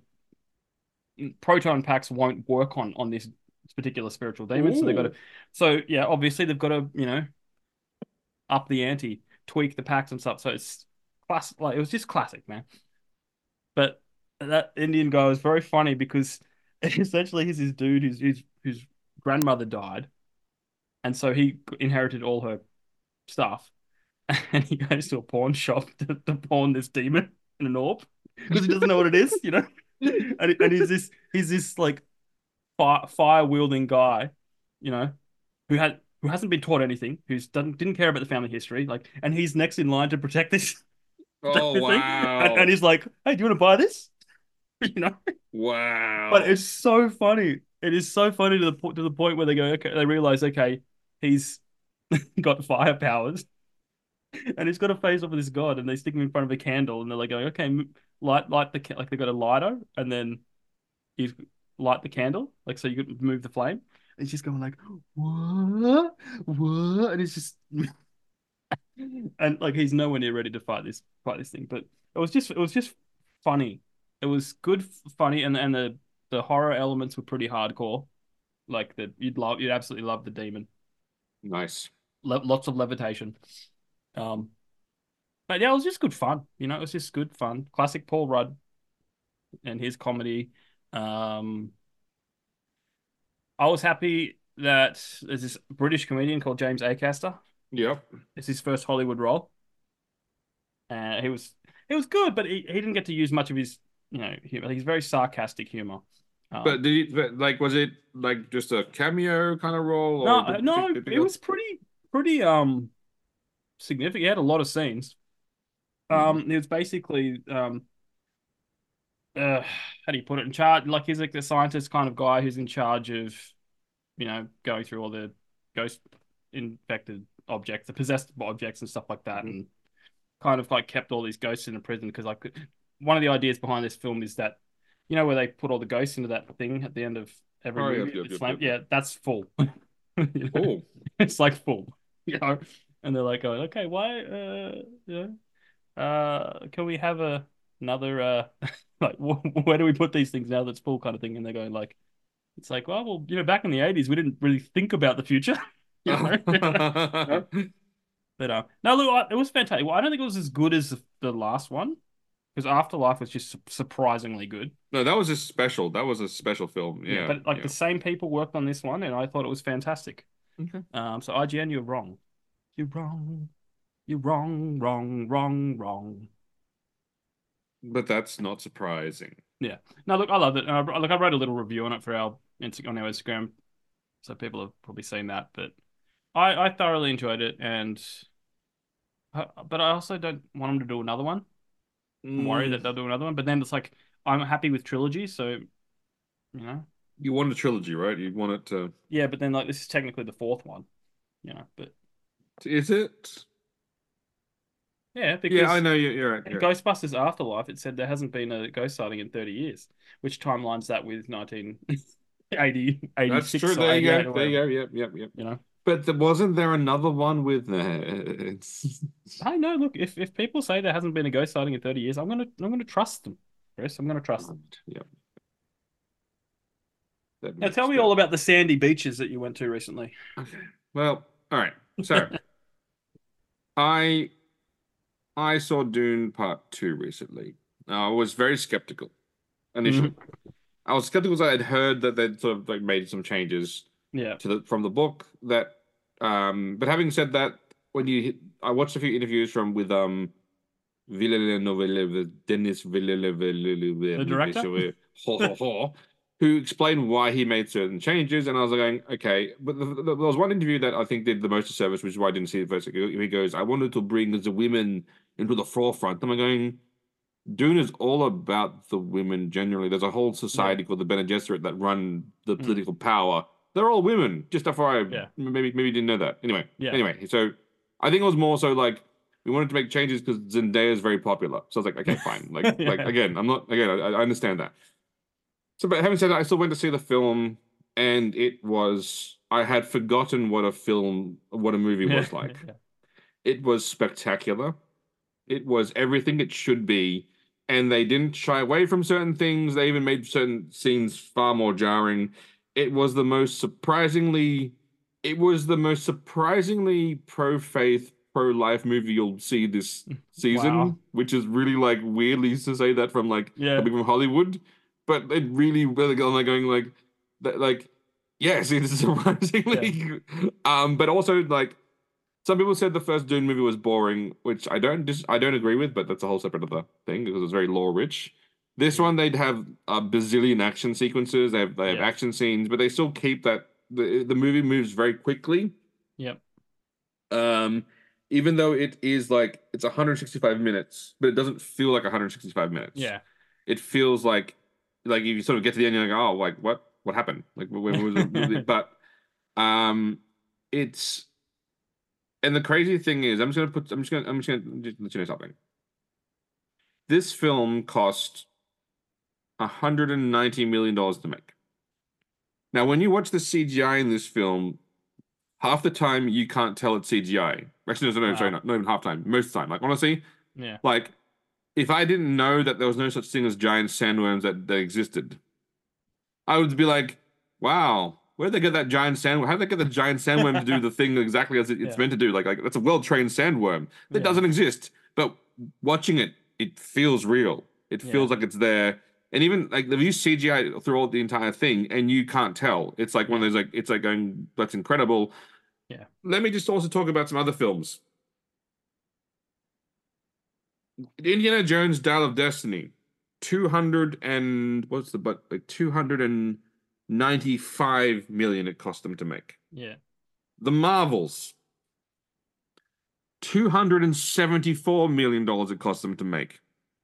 proton packs won't work on on this particular spiritual demon. So they've got to. Ooh. So yeah, obviously they've got to, you know, up the ante, tweak the packs and stuff. So it's classic. Like it was just classic, man. But that Indian guy was very funny because essentially he's this dude whose whose whose grandmother died, and so he inherited all her stuff. And he goes to a pawn shop to, to pawn this demon in an orb because he doesn't know what it is, you know. And, and he's this he's this like fire, fire wielding guy, you know, who had who hasn't been taught anything, who's doesn't didn't care about the family history, like, and he's next in line to protect this protect Oh, this thing, and, and wow. he's like, "Hey, do you want to buy this?" You know. But Wow. it's so funny. It is so funny to the point to the point where they go, okay, they realize, okay, he's got fire powers and he's got to face off with this god, and they stick him in front of a candle, and they're like going, okay, light, light the ca- like they got a lighter, and then you light the candle, like so you could move the flame. And he's just going like, what, what, and it's just, and like he's nowhere near ready to fight this fight this thing. But it was just it was just funny. It was good, funny, and and the the horror elements were pretty hardcore. Like that, you'd love, you'd absolutely love the demon. Nice. Le lots of levitation. Um, but yeah, it was just good fun. You know, it was just good fun. Classic Paul Rudd and his comedy. Um, I was happy that there's this British comedian called James Acaster. Yep. It's his first Hollywood role, and he was he was good, but he, he didn't get to use much of his you know humor. He's very sarcastic humor. But Um, did he, but, like, was it like just a cameo kind of role, or no, did, did no, anything it else? was pretty pretty um significant. He had a lot of scenes. Hmm. Um, it was basically um uh how do you put it in charge? Like he's like the scientist kind of guy who's in charge of you know going through all the ghost infected objects, the possessed objects and stuff like that, and kind of like kept all these ghosts in a prison because like one of the ideas behind this film is that you know where they put all the ghosts into that thing at the end of every Oh, yep, movie. yep, It's yep, like yep, yep. yeah, that's full. You know, Oh. it's like full. You know, and they're like, going, okay, why? Uh, you know, uh, can we have a another uh, like where do we put these things now that's full kind of thing? And they're going like, it's like, well, well, you know, back in the eighties, we didn't really think about the future. You know, you know? But uh, no, look, I- it was fantastic. Well, I don't think it was as good as the, the last one because Afterlife was just su- surprisingly good. No, that was a special. That was a special film. Yeah, Yeah, but like the yeah. same people worked on this one, and I thought it was fantastic. Okay. Um, so I G N, you're wrong. You're wrong. You're wrong, wrong, wrong, wrong. But that's not surprising. Yeah. No, look, I loved it. And I, look, I wrote a little review on it for our Insta- on our Instagram, so people have probably seen that. But I, I thoroughly enjoyed it, and uh, but I also don't want them to do another one. I'm worried Mm, that they'll do another one. But then it's like I'm happy with trilogy, so you know, you wanted a trilogy, right? You want it to. yeah. But then like this is technically the fourth one, you know. But Is it? yeah, Yeah, I because know you. You're right. in You're right. Ghostbusters Afterlife, it said there hasn't been a ghost sighting in thirty years, which timeline's that with nineteen eighty, That's eighty-six true. or There you eighty-eight go. or There you whatever, go. Yep, yep, yep. you know. But there, wasn't there another one with? Uh, it's. I know, look, if, if people say there hasn't been a ghost sighting in thirty years, I'm gonna I'm gonna trust them, Chris. I'm gonna trust them. Yep, that Now tell makes me that. all about the sandy beaches that you went to recently. Okay. Well, all right. So I I saw Dune Part Two recently. I was very skeptical initially. Mhm. I was skeptical because I had heard that they'd sort of like made some changes Yeah. to the from the book that um but having said that, when you hit, I watched a few interviews from with um Villeneuve, Denis The director? Villeneuve, who explained why he made certain changes, and I was like going, okay, but the, the, there was one interview that I think did the most service, which is why I didn't see it first. He goes, I wanted to bring the women into the forefront. I'm going, Dune is all about the women generally. There's a whole Yeah. society called the Bene Gesserit that run the Mm. political power. They're all women. Just F Y I, Yeah. maybe maybe you didn't know that. Anyway, Yeah. anyway, so I think it was more so like we wanted to make changes because Zendaya is very popular. So I was like, okay, fine. Like like Yeah. again, I'm not again, I, I understand that. So, but having said that, I still went to see the film, and it was I had forgotten what a film, what a movie Yeah. was like. Yeah. It was spectacular. It was everything it should be, and they didn't shy away from certain things. They even made certain scenes far more jarring. It was the most surprisingly, it was the most surprisingly pro-faith, pro-life movie you'll see this Wow. season, which is really like weirdly to say that from like Yeah. coming from Hollywood, but it really, really got like going like that, like yes, it's Yeah. surprisingly, um, but also like some people said the first Dune movie was boring, which I don't dis- I don't agree with, but that's a whole separate other thing because it's very lore rich. This Mm. one they'd have a bazillion action sequences. They have they have Yeah. action scenes, but they still keep that the the movie moves very quickly. Yep. Um, even though it is like it's one hundred sixty-five minutes, but it doesn't feel like one hundred sixty-five minutes. Yeah. It feels like like you sort of get to the end, you're like, oh, like what what happened? Like when was it? But um, it's and the crazy thing is, I'm just gonna put, I'm just gonna, I'm just gonna just let you know something. This film cost one hundred ninety million dollars to make. Now, when you watch the C G I in this film, half the time you can't tell it's C G I. Actually, no, no, sorry, Wow. not, not even half time. Most of the time, like honestly, Yeah. like if I didn't know that there was no such thing as giant sandworms that that existed, I would be like, wow. where'd they get that giant sandworm? How did they get the giant sandworm to do the thing exactly as it, it's Yeah. meant to do? Like, like that's a well-trained sandworm that Yeah. doesn't exist. But watching it, it feels real. It Yeah. feels like it's there. And even like they've used C G I throughout the entire thing, and you can't tell. It's like one of Yeah. those like it's like going, that's incredible. Yeah. Let me just also talk about some other films. Indiana Jones Dial of Destiny. Two hundred and what's the but like two hundred and ninety-five million it cost them to make. Yeah. The Marvels. two hundred seventy-four million dollars it cost them to make.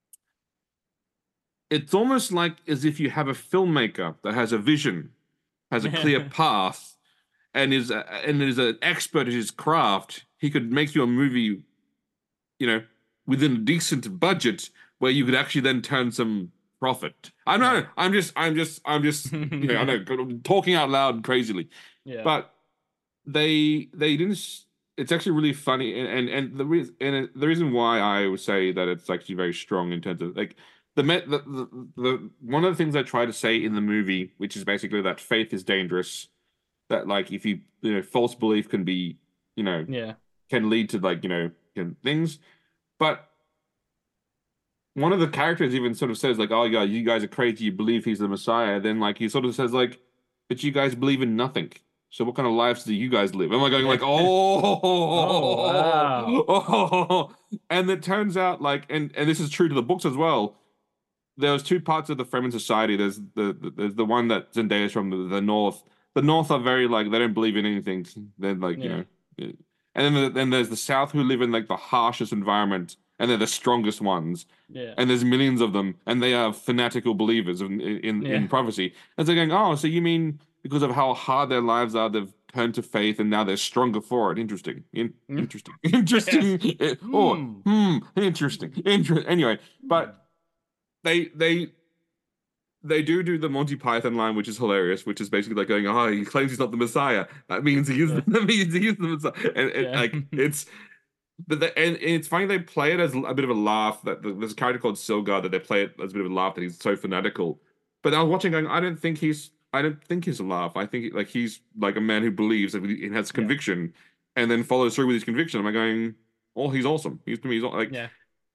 It's almost like as if you have a filmmaker that has a vision, has a clear path, and is a, and is an expert at his craft. He could make you a movie, you know, within a decent budget where you could actually then turn some profit. I know. I'm just. I'm just. I'm just. You know, I know. Talking out loud crazily, Yeah. but they they didn't. It's actually really funny, and and, and the reason and the reason why I would say that it's actually very strong in terms of like. The, the, the, the one of the things I try to say in the movie, which is basically that faith is dangerous, that like if you you know false belief can be you know Yeah. can lead to like you know can, things, but one of the characters even sort of says like, oh yeah, you guys are crazy, you believe he's the Messiah. Then like he sort of says like, but you guys believe in nothing. So what kind of lives do you guys live? Am I going Yeah. like, oh, Oh, wow. oh, and it turns out like, and and this is true to the books as well. There's two parts of the Fremen society. There's the, the there's the one that Zendaya's from the, the North. The North are very like they don't believe in anything. They're like you Yeah. know, yeah. And then the, then there's the South who live in like the harshest environment, and they're the strongest ones. Yeah. And there's millions of them, and they are fanatical believers in in, Yeah. in prophecy. And they're going, oh, so you mean because of how hard their lives are, they've turned to faith, and now they're stronger for it. Interesting. In, Mm. interesting. Interesting. It- oh, Hmm. hmm. Interesting. Interesting. Anyway, but they they they do do the Monty Python line, which is hilarious, which is basically like going, "Oh, he claims he's not the Messiah. That means he is. Yeah. That means he is the Messiah." And, and Yeah. like it's, but the, and, and it's funny they play it as a bit of a laugh. That there's a character called Silgar that they play it as a bit of a laugh that he's so fanatical. But I was watching, going, I don't think he's. I don't think he's a laugh. I think like he's like a man who believes and he has conviction, and then follows through with his conviction. Am I going? Oh, he's awesome. He's to me, he's like. Yeah.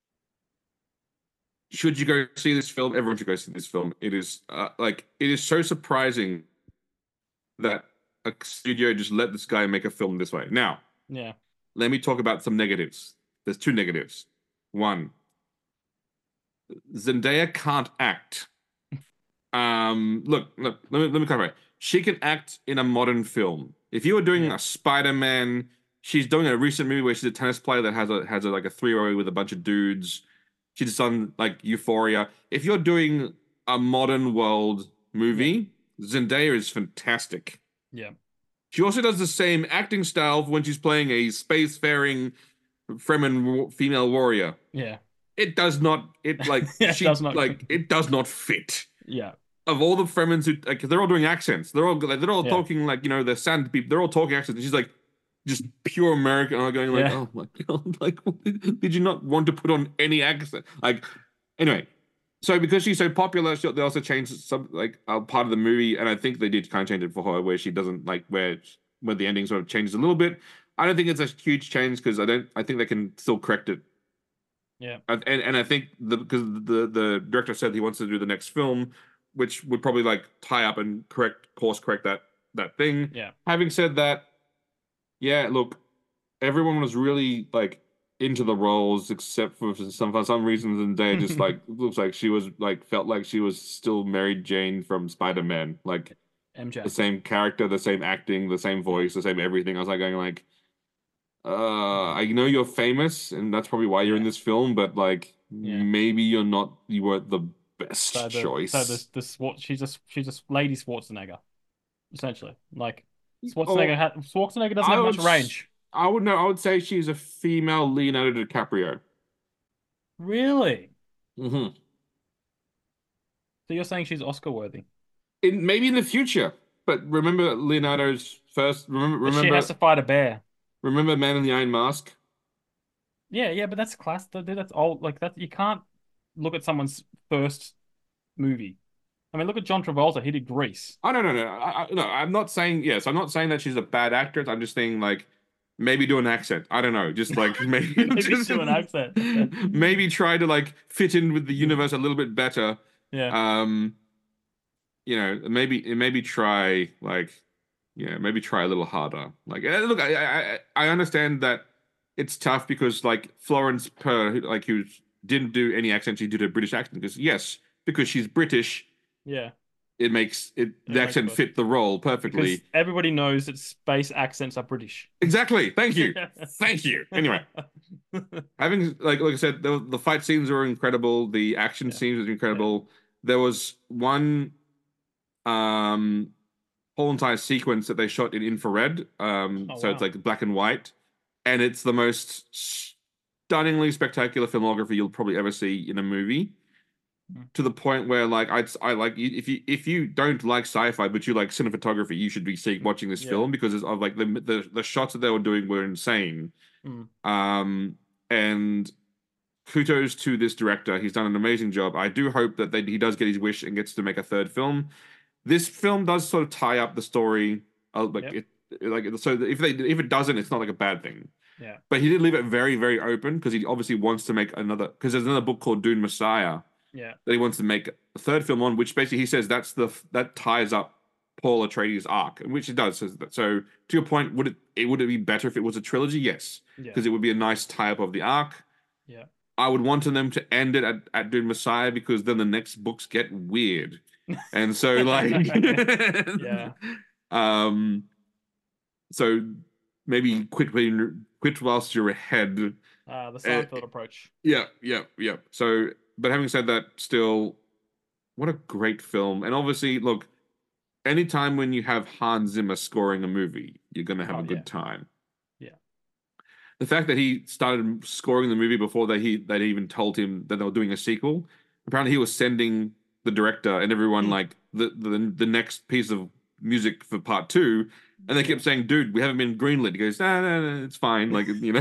Should you go see this film? Everyone should go see this film. It is uh, like it is so surprising that a studio just let this guy make a film this way. Now, Yeah. let me talk about some negatives. There's two negatives. One, Zendaya can't act. Um, look, look, let me let me clarify. She can act in a modern film. If you were doing Yeah. a Spider-Man, she's doing a recent movie where she's a tennis player that has a has a, like a three-way with a bunch of dudes. She's done like Euphoria. If you're doing a modern world movie, Zendaya is fantastic. Yeah. She also does the same acting style when she's playing a spacefaring Fremen female warrior. Yeah. It does not. It like Yeah, it she does not- like it does not fit. Yeah. Of all the Fremens who like they're all doing accents. They're all like, they're all Yeah. talking like you know they're sand people. They're all talking accents. And she's like just pure American. I'm going like, Yeah. oh my god, like did you not want to put on any accent? Like anyway, so because she's so popular, she, they also changed some like a part of the movie, and I think they did kind of change it for her where she doesn't like where where the ending sort of changes a little bit. I don't think it's a huge change because I don't. I think they can still correct it. Yeah. And and, and I think the because the the director said he wants to do the next film, which would probably like tie up and correct course correct that that thing. Yeah. Having said that, yeah, look, everyone was really like into the roles except for some for some reasons, and they just like looks like she was like felt like she was still Mary Jane from Spider-Man, like M J. the same character, the same acting, the same voice, the same everything. I was like going like, uh, I know you're famous, and that's probably why you're in Yeah. this film, but like Yeah. maybe you're not. You weren't the best So the, choice. so this this Swart she's just she's just Lady Schwarzenegger, essentially. Like Schwarzenegger Oh, had Schwarzenegger doesn't I have would much range. I would know. I would say she's a female Leonardo DiCaprio. Really? hmm So you're saying she's Oscar worthy? In maybe in the future, but remember Leonardo's first. Remember, But she remember, has to fight a bear. remember Man in the Iron Mask. Yeah, yeah, but that's class. Dude, that's old. Like that, you can't look at someone's first movie I mean, look at John Travolta. He did Grease. Oh no, no, no, I, I, no. I'm not saying yes. I'm not saying that she's a bad actress. I'm just saying like maybe do an accent. I don't know. Just like maybe Maybe just do an accent. maybe try to like fit in with the universe a little bit better. Yeah. Um, you know, maybe maybe try like yeah, maybe try a little harder. Like eh, look, I I I understand that it's tough because like Florence Pugh, who- like who didn't do any accent, she did a British accent because yes, because she's British, Yeah. it makes it It the makes accent work. fit the role Because perfectly. everybody knows that space accents are British. Exactly. Thank you. Thank you. Anyway, having like like I said, the the fight scenes were incredible. The action Yeah. scenes were Yeah. incredible. There was one um whole entire sequence that they shot in infrared. Um, Oh so it's wow. like black and white, and it's the most stunningly spectacular filmography you'll probably ever see in a movie. Mm. To the point where like I I like if you if you don't like sci-fi but you like cinematography, you should be seeing watching this Yeah. film because of like the the the shots that they were doing were insane. Mm. Um, and kudos to this director. He's done an amazing job. I do hope that they, he does get his wish and gets to make a third film. This film does sort of tie up the story. Uh, like Yep. it, like so if they if it doesn't, it's not like a bad thing. Yeah. But he did leave it very very open because he obviously wants to make another. Because there's another book called Dune Messiah Yeah. that he wants to make a third film on, which basically he says that's the that ties up Paul Atreides' arc, which it does. So, so to your point, would it, it would it be better if it was a trilogy? Yes, Yeah. because it would be a nice tie up of the arc. Yeah. I would want them to end it at, at Dune Messiah because then the next books get weird. And so like Yeah. um so maybe quit when quit whilst you're ahead. Uh, the Uh, Seinfeld approach. yeah, yeah, yeah. So but having said that, still what a great film. And obviously, look, anytime when you have Hans Zimmer scoring a movie, you're gonna have Oh a yeah. good time. Yeah. The fact that he started scoring the movie before they he they even told him that they were doing a sequel. Apparently, he was sending the director and everyone Mm. like the the, the next piece of music for part two, and they Yeah. kept saying, "Dude, we haven't been greenlit." He goes, "No, no, no, it's fine." Like you know,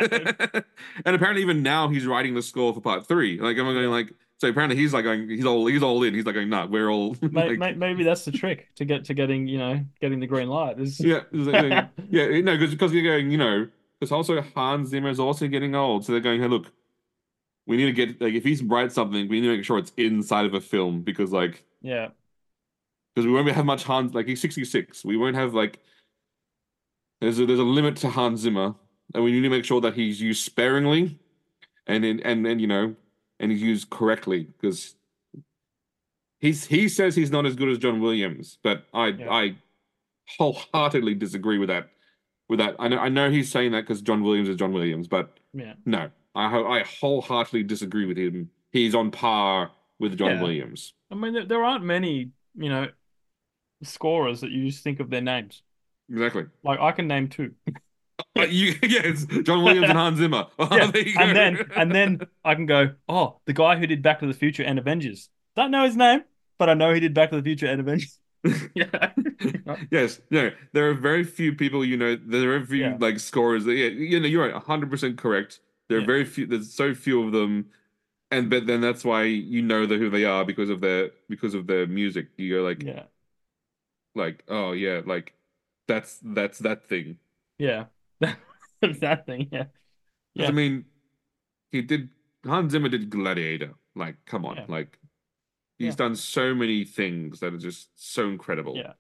and apparently even now he's writing the score for part three. Like I'm going Yeah. like so. Apparently he's like going, he's all he's all in. He's like going, "Nah, we're all May, like." may, maybe that's the trick to get to getting, you know, getting the green light. Is Yeah, it's like- yeah, no, because because you're going, you know, because also Hans Zimmer is also getting old, so they're going, hey, look, we need to get like if he's writes something, we need to make sure it's inside of a film because like yeah. because we won't have much Hans like he's sixty-six, we won't have like there's a, there's a limit to Hans Zimmer, and we need to make sure that he's used sparingly, and and and, and you know, and he's used correctly because he's he says he's not as good as John Williams, but I Yeah. I wholeheartedly disagree with that. With that, I know I know he's saying that because John Williams is John Williams, but Yeah. no, I ho- I wholeheartedly disagree with him. He's on par with John Yeah. Williams. I mean, there, there aren't many, you know, scorers that you just think of their names. Exactly. Like I can name two. Uh, you, yes, John Williams and Hans Zimmer. Oh, Yeah. there you And go. then and then I can go, oh, the guy who did Back to the Future and Avengers. Don't know his name, but I know he did Back to the Future and Avengers. Yeah. Yes, no, there are very few people, you know, there are very few Yeah. like scorers that, yeah, you know, you're right, one hundred percent correct. There are Yeah. very few, there's so few of them, and but then that's why you know the, who they are because of their because of their music. You go like Yeah. like oh yeah, like that's that's that thing. Yeah. That thing. Yeah. 'Cause, I Yeah. mean, he did Hans Zimmer did Gladiator. Like, come on, Yeah. like Yeah. he's done so many things that are just so incredible. Yeah.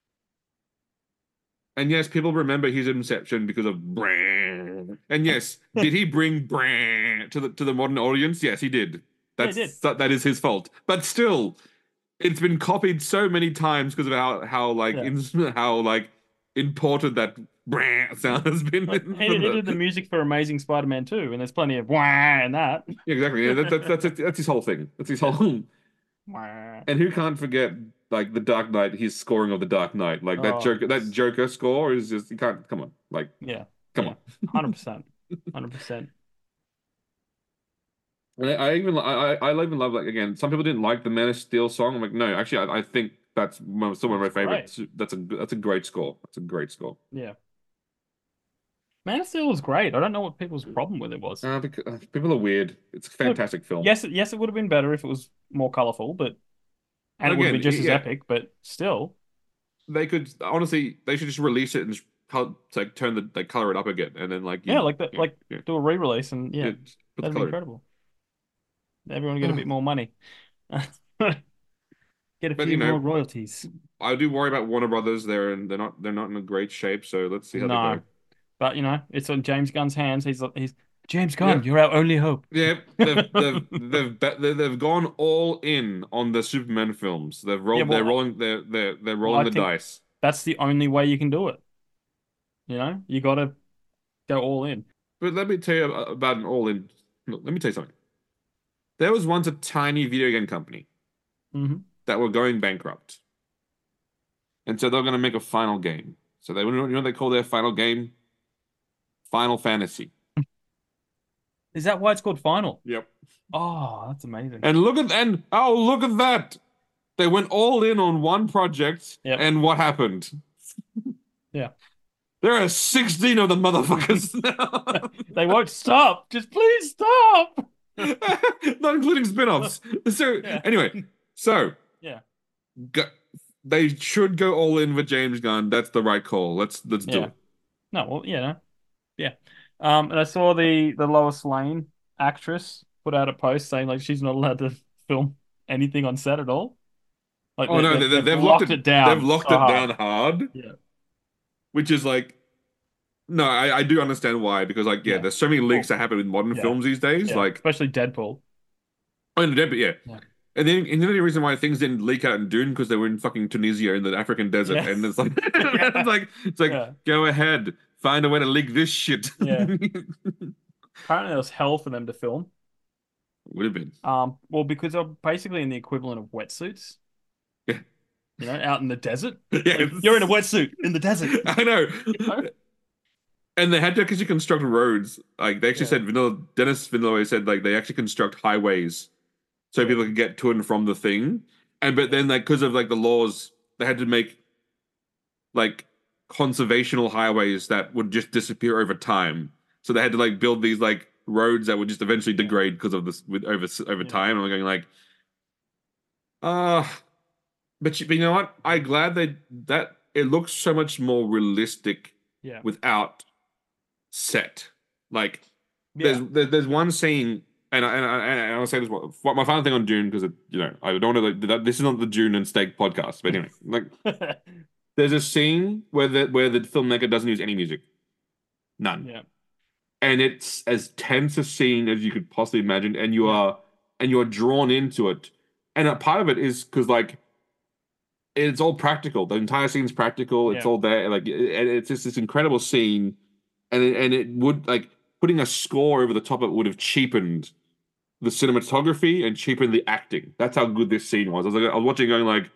And yes, people remember his Inception because of Bran. And yes, did he bring Bran to the to the modern audience? Yes, he did. Yeah, he That's did. that, that is his fault. But still, it's been copied so many times because of how how like Yeah. in, how like important that Bran sound has been. Like, in- he, he did the music for Amazing Spider-Man too, and there's plenty of wah and that. Yeah, exactly. Yeah, that, that, that's that's his whole thing. That's his whole. Wah. And who can't forget like the Dark Knight? His scoring of the Dark Knight, like that Oh, Joker, that yes. Joker score is just you can't. Come on, like Yeah. come Yeah. on. one hundred percent. one hundred percent. And I, I even I I I even love like again. Some people didn't like the Man of Steel song. I'm like, no, actually, I, I think that's one- still one of my That's great. favorites. That's a that's a great score. That's a great score. Yeah. Man of Steel was great. I don't know what people's problem with it was. Uh, because, uh, people are weird. It's a Look, fantastic film. yes, yes, it would have been better if it was more colorful, but and it would have Again, been just as yeah, epic. But still, they could honestly, they should just release it and just col like turn the like color it up again, and then like yeah, you, like that, yeah, like yeah, do a re-release, and yeah, yeah, just put the that'd be color in. incredible. Everyone would get a bit more money, get a But you few more know, royalties. I do worry about Warner Brothers. They're in, they're not they're not in a great shape. So let's see how they No, go. but you know, it's on James Gunn's hands. He's he's James Gunn. Yep. You're our only hope. Yeah, they've they've they've bet they- they've gone all in on the Superman films. They've Yeah, rolled they're well, rolling they're they're they're well, rolling I the think dice. that's the only way you can do it. You know, you got to go all in. But let me tell you about an all in. Look, let me tell you something. There was once a tiny video game company Hmm. that were going bankrupt, and so they're going to make a final game. So they you know what they call their final game? Final Fantasy. Is that why it's called Final? Yep. Oh, that's amazing. And look at and oh look at that. They went all in on one project, Yep. and what happened? Yeah. There are sixteen of the motherfuckers now. They won't stop. Just please stop. Not including spin-offs. So Yeah. anyway, so Yeah. go, they should go all in with James Gunn. That's the right call. Let's let's do Yeah. it. No, well, yeah, no. Yeah. Um, and I saw the the Lois Lane actress put out a post saying like she's not allowed to film anything on set at all. Like Oh they, no, they, they, they've they've locked locked it. it They've down so locked it hard. down hard, Yeah. which is like no, I, I do understand why because like yeah, Yeah. there's so many Well, leaks that happen with modern yeah. films these days. Yeah. Like Especially Deadpool. oh, no, but yeah. Yeah. And then and the only reason why things didn't leak out in Dune because they were in fucking Tunisia in the African desert, Yeah. and it's like Yeah. it's like it's like Yeah. go ahead, find a way to leak this shit. Yeah. Apparently, it was hell for them to film. Would have been. Um, well, because they're basically in the equivalent of wetsuits, Yeah. you know, out in the desert. Yes. Like, you're in a wetsuit in the desert. I know. You know? And they had to actually construct roads. Like they actually Yeah. said, Vanilla Dennis Villeneuve said like they actually construct highways so Yeah. people can get to and from the thing. And but then like because of like the laws, they had to make like conservational highways that would just disappear over time. So they had to like build these like roads that would just eventually Yeah. degrade because of this with over over Yeah. time. And I'm going like, uh but you, but you know what? I'm glad they that it looks so much more realistic Yeah. without set. Like Yeah. there's there, there's one scene, and I, and I, and I'll say this one, my final thing on Dune because you know I don't want to. Like, this is not the Dune and Steak podcast, but anyway, like there's a scene where the where the filmmaker doesn't use any music, none, Yeah. and it's as tense a scene as you could possibly imagine, and you Yeah. are and you are drawn into it, and a part of it is because like. It's all practical. The entire scene's practical. It's Yeah. all there. Like, it, it's just this incredible scene, and it, and it would like putting a score over the top of it would have cheapened the cinematography and cheapened the acting. That's how good this scene was. I was like, I was watching, going like,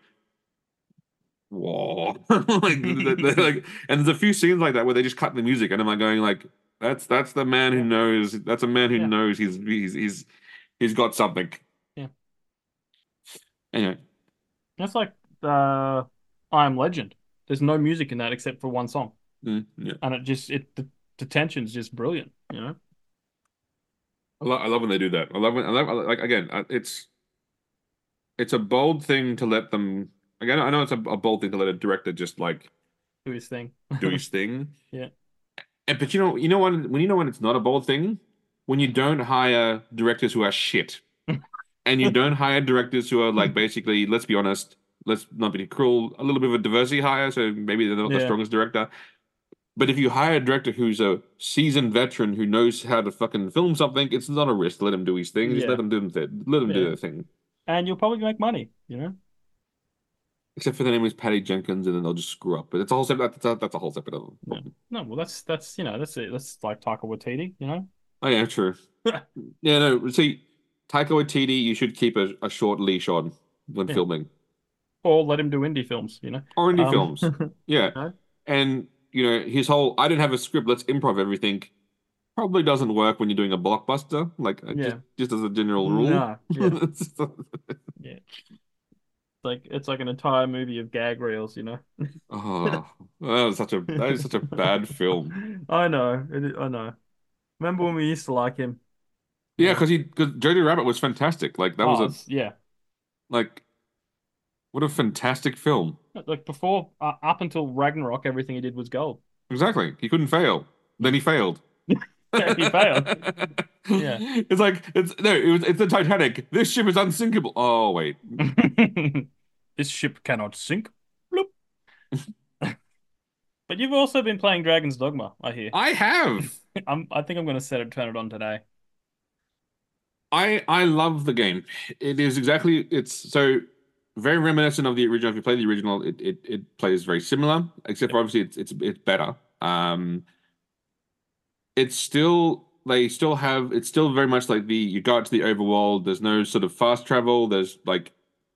whoa, like, they're, they're like, and there's a few scenes like that where they just cut the music, and I'm like going like, that's that's the man who Yeah. knows. That's a man who Yeah. knows he's he's he's he's got something. Yeah. Anyway, That's like uh, I Am Legend. There's no music in that except for one song, mm, yeah. and it just it the, the tension's just brilliant. You know. I, lo- I love when they do that. I love when I love like again. uh, It's it's a bold thing to let them. Again, I know it's a, a bold thing to let a director just like Do his thing. do his thing. Yeah. And but you know, you know when when you know when it's not a bold thing when you don't hire directors who are shit, and you don't hire directors who are like basically, let's be honest, let's not be cruel, a little bit of a diversity hire, so maybe they're not the Yeah. strongest director. But if you hire a director who's a seasoned veteran who knows how to fucking film something, it's not a risk. Let him do his thing. Just Yeah. let him do their, let them do Yeah. their thing. And you'll probably make money. You know. Except for the name is Patty Jenkins, and then they'll just screw up. But it's a whole separate. That's a, that's a whole separate other Yeah. problem. No, well, that's that's you know that's it. That's like Taika Waititi. You know. Oh yeah, true. Yeah, no. See, Taika Waititi, you should keep a, a short leash on when Yeah. filming, Or let him do indie films. You know. or indie Um, films. Yeah, know? and you know his whole "I didn't have a script, let's improv everything" probably doesn't work when you're doing a blockbuster. Like uh, Yeah. just just as a general rule. No. Yeah. It's just- Yeah. Like it's like an entire movie of gag reels. You know. oh, that was such a that is such a bad film. I know. It, is- I know. Remember when we used to like him? Yeah, Yeah. because he because Jojo Rabbit was fantastic. Like that was Oh, a it's- yeah. like What a fantastic film. Like before, uh, up until Ragnarok, everything he did was gold. Exactly. He couldn't fail. Then he failed. He failed. Yeah. It's like it's no, it was it's the Titanic. This ship is unsinkable. Oh wait. This ship cannot sink. Bloop. But you've also been playing Dragon's Dogma, I hear. I have. I'm, I think I'm going to set it, turn it on today. I I love the game. It is exactly it's so very reminiscent of the original. If you play the original, it it, it plays very similar, except Yep. for obviously it's it's it's better. Um, it's still they still have it's still very much like the you go out to the overworld. There's no sort of fast travel. There's like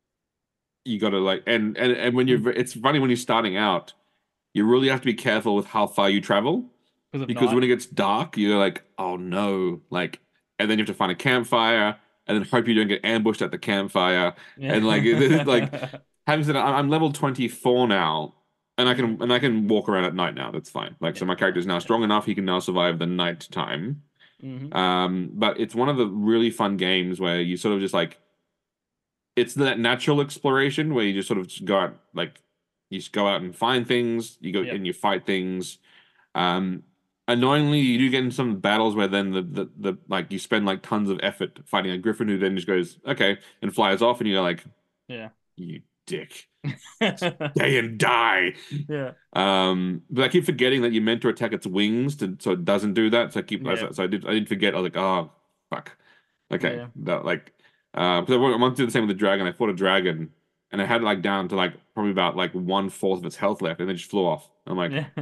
you got to like and and and when you're it's funny when you're starting out, you really have to be careful with how far you travel Because of because night. when it gets dark, you're like, oh no, like, and then you have to find a campfire and then hope you don't get ambushed at the campfire Yeah. and like like having said that, I'm I'm level twenty-four now. And I Mhm. can and I can walk around at night now. That's fine. Like Yeah. so, my character is now strong enough. He can now survive the night time. Hmm. Um, but it's one of the really fun games where you sort of just like it's that natural exploration where you just sort of just go out like you just go out and find things. You go Yep. and you fight things. Um, annoyingly, you do get in some battles where then the, the the like you spend like tons of effort fighting a griffin who then just goes okay and flies off, and you're like, Yeah. you dick, stay and die. Yeah. Um, but I keep forgetting that you're meant to attack its wings to so it doesn't do that. So I keep Yeah. so I did I did forget. I was like, oh fuck, okay, Yeah. that like uh, because I wanted to do the same with the dragon. I fought a dragon. And I had it like down to like probably about like one fourth of its health left, and then just flew off. I'm like, Yeah.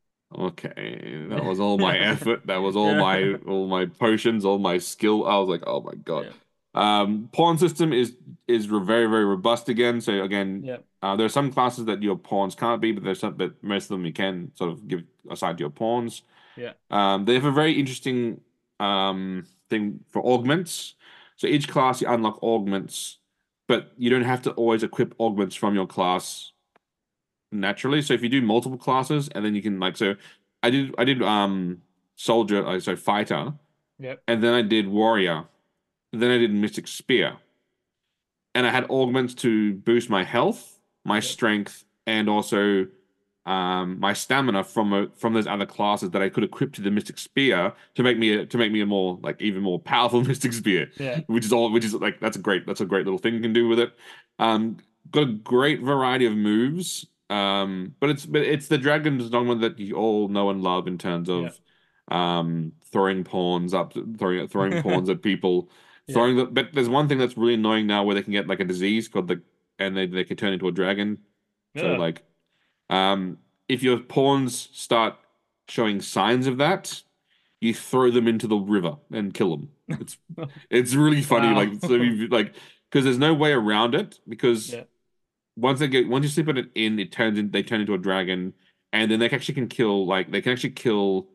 okay, that was all my effort. That was all Yeah. my all my potions, all my skill. I was like, oh my God. Yeah. Um, pawn system is is re- very very robust again. So again, Yep. uh, there are some classes that your pawns can't be, but there's some, but most of them you can sort of give aside to your pawns. Yeah. Um, they have a very interesting um thing for augments. So each class you unlock augments, but you don't have to always equip augments from your class naturally. So if you do multiple classes and then you can like so I did I did um soldier uh, so fighter Yep. and then I did warrior, then I did mystic spear. And I had augments to boost my health, my Yep. strength, and also um my stamina from a, from those other classes that I could equip to the mystic spear to make me a, to make me a more like even more powerful mystic spear, Yeah. which is all which is like that's a great that's a great little thing you can do with it. Um, got a great variety of moves. Um, but it's but it's the Dragon's Dogma that you all know and love in terms Yep. of um throwing pawns up, throwing throwing pawns at people, Yeah. throwing the. But there's one thing that's really annoying now where they can get like a disease called the and they they can turn into a dragon. So Yeah. like um, if your pawns start showing signs of that, you throw them into the river and kill them. It's it's really funny, Wow. like so you like because there's no way around it because Yeah. once they get once you slip it in, it turns in they turn into a dragon, and then they actually can kill like they can actually kill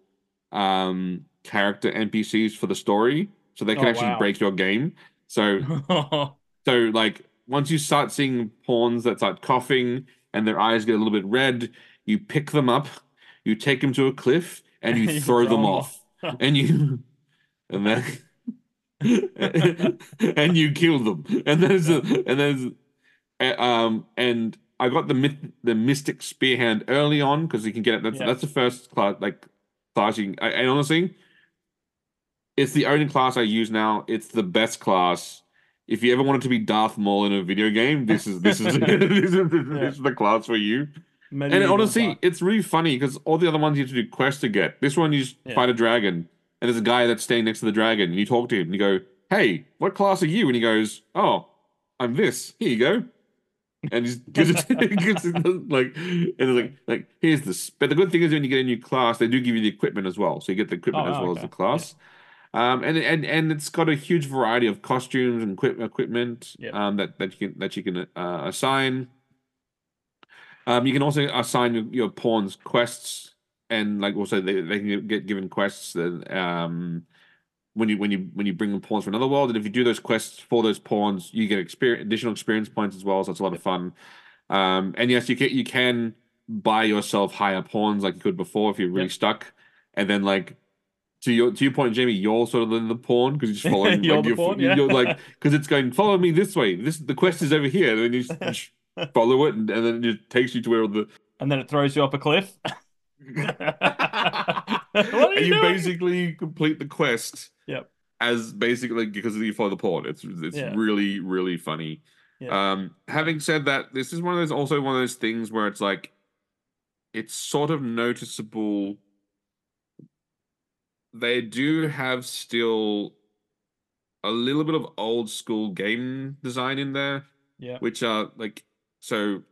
um character N P Cs for the story, so they can Oh, actually wow. break your game. So so like once you start seeing pawns that start coughing and their eyes get a little bit red, you pick them up, you take them to a cliff, and you You throw throw them them off. off. And you and then and you kill them. And there's a Yeah. and there's uh, um and I got the myth the Mystic Spearhand early on because you can get it. That's Yeah. that's the first class like class you can, I, and honestly, it's the only class I use now. It's the best class. If you ever wanted to be Darth Maul in a video game, this is this is this is, Yeah. this is the class for you. And Medieval honestly, class. it's really funny because all the other ones you have to do quests to get. This one you just Yeah. fight a dragon, and there's a guy that's staying next to the dragon, and you talk to him, and you go, "Hey, what class are you?" And he goes, "Oh, I'm this. Here you go." And he's gives it, gives it like, and it's like, like here's this. But the good thing is when you get a new class, they do give you the equipment as well, so you get the Oh, equipment as wow, well as the okay. Yeah. class. Um, and and and it's got a huge variety of costumes and equip, equipment Yep. um, that that you can that you can uh, assign. Um, you can also assign your, your pawns quests, and like also they, they can get given quests that um when you when you when you bring them pawns from another world, and if you do those quests for those pawns, you get experience additional experience points as well. So it's a lot of Yep. fun. Um, and yes, you can you can buy yourself higher pawns like you could before if you're really Yep. stuck, and then like to your to your point, Jamie, you're sort of the, the pawn because you're just following You're like the you're pawn, you're yeah. like because it's going follow me this way. This the quest is over here, and then you just, follow it, and, and then it just takes you to where all the And then it throws you off a cliff. What are and you you doing? basically complete the quest Yep. as basically because you follow the pawn. It's it's Yeah. really really funny. Yeah. Um, having said that, this is one of those also one of those things where it's like it's sort of noticeable. They do have still a little bit of old school game design in there, Yeah. which are like so,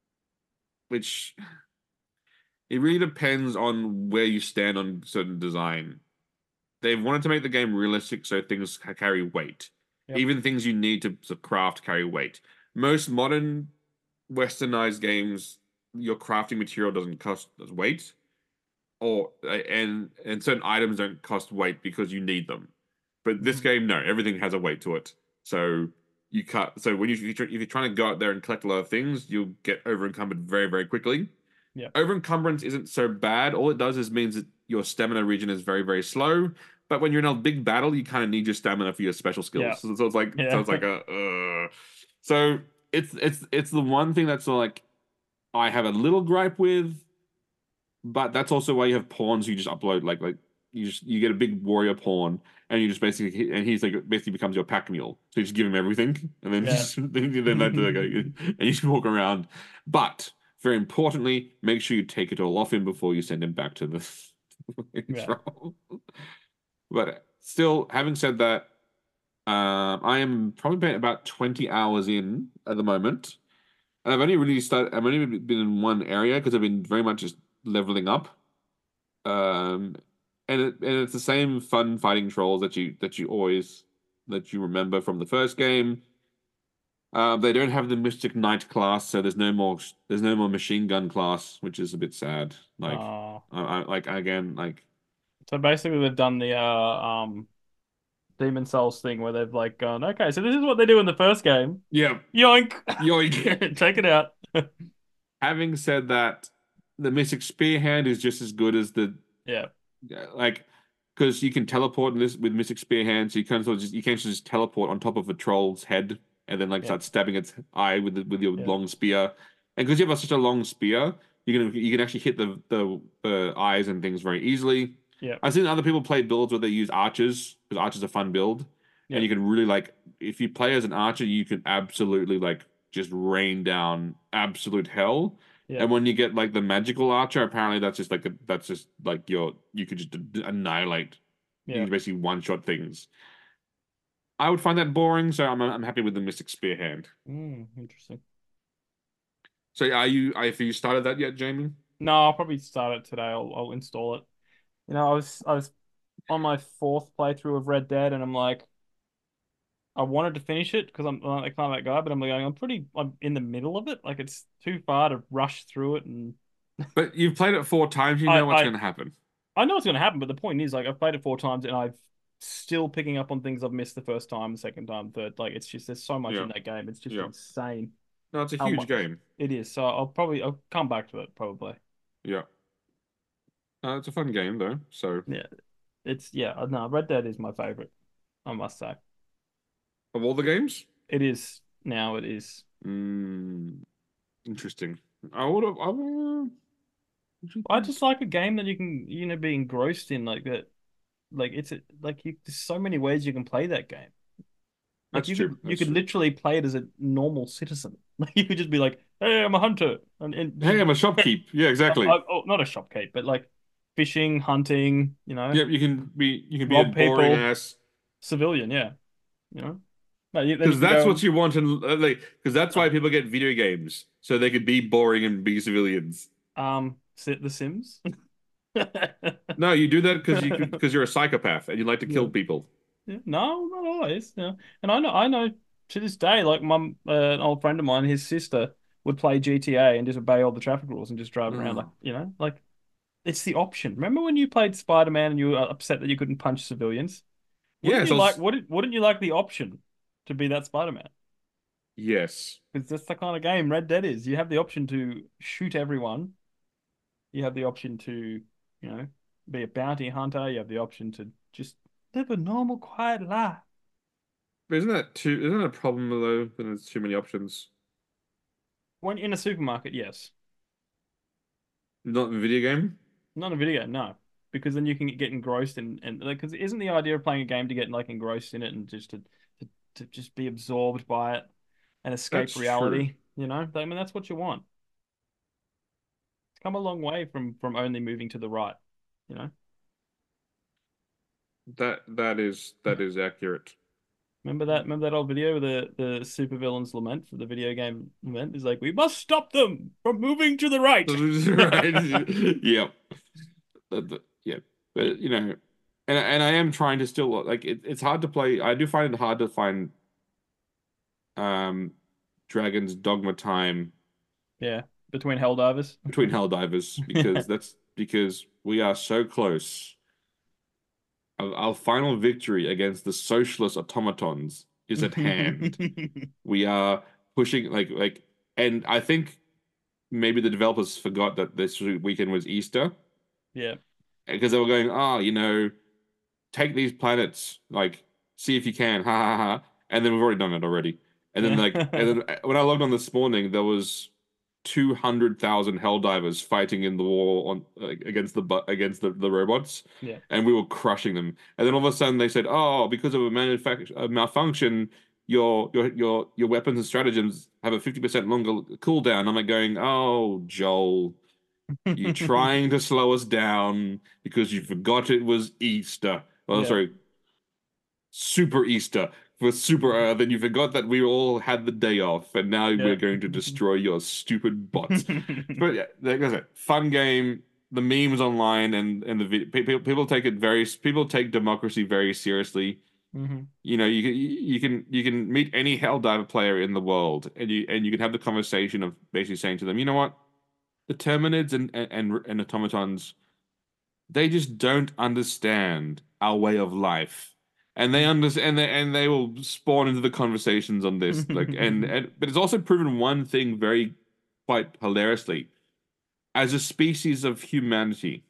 which it really depends on where you stand on certain design. They've wanted to make the game realistic so things ca- carry weight. Yep. Even things you need to, to craft carry weight. Most modern westernized games, your crafting material doesn't cost as weight, or uh, and and certain items don't cost weight because you need them. But this Mhm. game, no, everything has a weight to it. So you cut. So when you if you're trying to go out there and collect a lot of things, you'll get over encumbered very very quickly. Yep. Over encumbrance isn't so bad. All it does is means that your stamina regen is very very slow. But when you're in a big battle, you kind of need your stamina for your special Yeah. skills. So, so it's like so Yeah. it's like a uh. So it's it's it's the one thing that's like I have a little gripe with, but that's also why you have pawns you just upload like like you just you get a big warrior pawn and you just basically and he's like basically becomes your pack mule. So you just give him everything and then Yeah. just then that like, and you just walk around. But very importantly, make sure you take it all off him before you send him back to the Yeah. control. But still, having said that, um, I am probably about twenty hours in at the moment. And I've only really started, I've only been in one area because I've been very much just leveling up. Um, and it, and it's the same fun fighting trolls that you that you always that you remember from the first game. Um, they don't have the Mystic Knight class, so there's no more there's no more machine gun class, which is a bit sad. Like, Uh, I, I like again, like so basically they've done the uh um Demon Souls thing where they've like gone, okay, so this is what they do in the first game. yeah, Yoink. yoink. Check it out. Having said that, the Mystic Spear Hand is just as good as the Yeah. like because you can teleport in this with Mystic Spear Hand, so you can sort of just you can just teleport on top of a troll's head and then like Yeah. start stabbing its eye with the, with your Yeah. long spear. And because you have such a long spear, you can you can actually hit the the, the eyes and things very easily. Yeah. I've seen other people play builds where they use archers because archers are a fun build, and Yeah. you can really like if you play as an archer, you can absolutely like just rain down absolute hell. Yeah. And when you get like the magical archer, apparently that's just like a, that's just like your you could just annihilate. You Yeah. can basically one shot things. I would find that boring, so I'm I'm happy with the Mystic Spear Hand. Mm, interesting. So are you? Have you started that yet, Jamie? No, I'll probably start it today. I'll I'll install it. You know, I was I was on my fourth playthrough of Red Dead, and I'm like, I wanted to finish it because I'm like kind of that guy, but I'm like, I'm pretty, I'm in the middle of it. Like it's too far to rush through it, and But you've played it four times. You I know what's I going to happen. I know what's going to happen. But the point is, like, I've played it four times, and I've still picking up on things I've missed the first time, the second time, third. Like it's just there's so much Yeah, in that game. It's just yeah. insane No, it's a how huge much game. it is. So I'll probably I'll come back to it probably. Yeah, uh, it's a fun game though. So Yeah, it's yeah. No, Red Dead is my favorite. I must say, of all the games, it is now. It is. mm, interesting. I would have. I would. I just like a game that you can, you know, be engrossed in like that. Like it's a, like you, there's so many ways you can play that game. Like That's you true. could you That's could true. literally play it as a normal citizen. Like you could just be like, "Hey, I'm a hunter," and, and just Hey, I'm a shopkeep. Yeah, uh, exactly. uh, oh, not a shopkeep, but like fishing, hunting. You know, Yep, you can be you can be a rob boring people, ass civilian. Yeah, you know. No, you, then you because can that's go what and you want and uh, like because that's uh, why people get video games so they could be boring and be civilians. um, sit The Sims. No, you do that because you because you're a psychopath and you like to Yeah. kill people. Yeah. No, not always. Yeah. And I know, I know to this day, like mum, uh, an old friend of mine, his sister would play G T A and just obey all the traffic rules and just drive around like, Oh. you know, like it's the option. Remember when you played Spider-Man and you were upset that you couldn't punch civilians? Wouldn't Yeah, you so like, it's- wouldn't, wouldn't you like the option to be that Spider-Man? yes. Because that's the kind of game Red Dead is. You have the option to shoot everyone. You have the option to, you know, be a bounty hunter. You have the option to just live a normal, quiet life. But isn't that too isn't that a problem though when there's too many options? When in a supermarket, yes. Not in a video game. Not a video, no. Because then you can get engrossed in and because isn't the idea of playing a game to get like engrossed in it and just to, to to just be absorbed by it and escape That's true. reality, you know? I mean that's what you want. It's come a long way from from only moving to the right, you know? That that is that is accurate. Remember that remember that old video with the the supervillains lament for the video game lament is like we must stop them from moving to the right. Right. Yep. The- the- yeah. But you know, and and I am trying to still like it, it's hard to play. I do find it hard to find um Dragon's Dogma time Yeah, between Helldivers. between Helldivers because that's because we are so close. Our, our final victory against the socialist automatons is at hand. We are pushing like like and I think maybe the developers forgot that this weekend was Easter Yeah. because they were going, oh, you know, take these planets, like, see if you can, ha ha ha. And then we've already done it already. And then, like, and then when I logged on this morning, there was two hundred thousand Helldivers fighting in the war on like, against the bu- against the, the robots, Yeah. and we were crushing them. And then all of a sudden, they said, "Oh, because of a manufact- a malfunction, your your your your weapons and stratagems have a fifty percent longer cooldown." I'm like going, "Oh, Joel." You're trying to slow us down because you forgot it was Easter. Oh, Yeah. sorry, Super Easter for Super Earth, and you forgot that we all had the day off, and now Yeah. we're going to destroy your stupid bots. But yeah, like I said, fun game. The memes online and and the vid- people people take it very people take democracy very seriously. hmm You know, you can you can you can meet any Helldiver player in the world, and you and you can have the conversation of basically saying to them, you know what, the Terminids and and and automatons, they just don't understand our way of life, and they understand and they and they will spawn into the conversations on this. Like, and, and but it's also proven one thing very quite hilariously: as a species of humanity,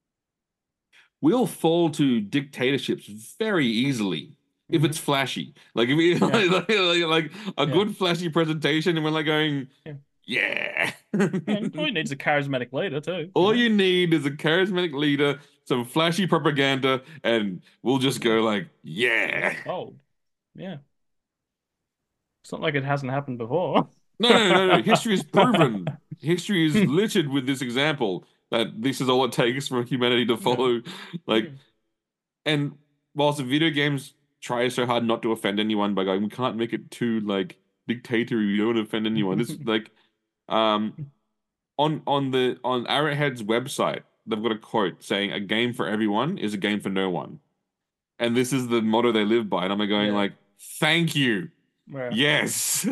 we'll fall to dictatorships very easily if it's hmm flashy. Like if we Yeah. like, like, like a Yeah. good flashy presentation, and we're like going, Yeah. yeah. And all you need is a charismatic leader too. You All know? you need is a charismatic leader, some flashy propaganda, and we'll just go like, yeah. Bold. Yeah. It's not like it hasn't happened before. No, no, no, no. History is proven. History is littered with this example that this is all it takes for humanity to Yeah. follow. Like, Mm. and whilst the video games try so hard not to offend anyone by going, we can't make it too like dictatorial. We don't want to offend anyone. This like, um, on on the on Arrowhead's website, they've got a quote saying, "A game for everyone is a game for no one," and this is the motto they live by. And I'm going Yeah. like, "Thank you, Yeah. yes."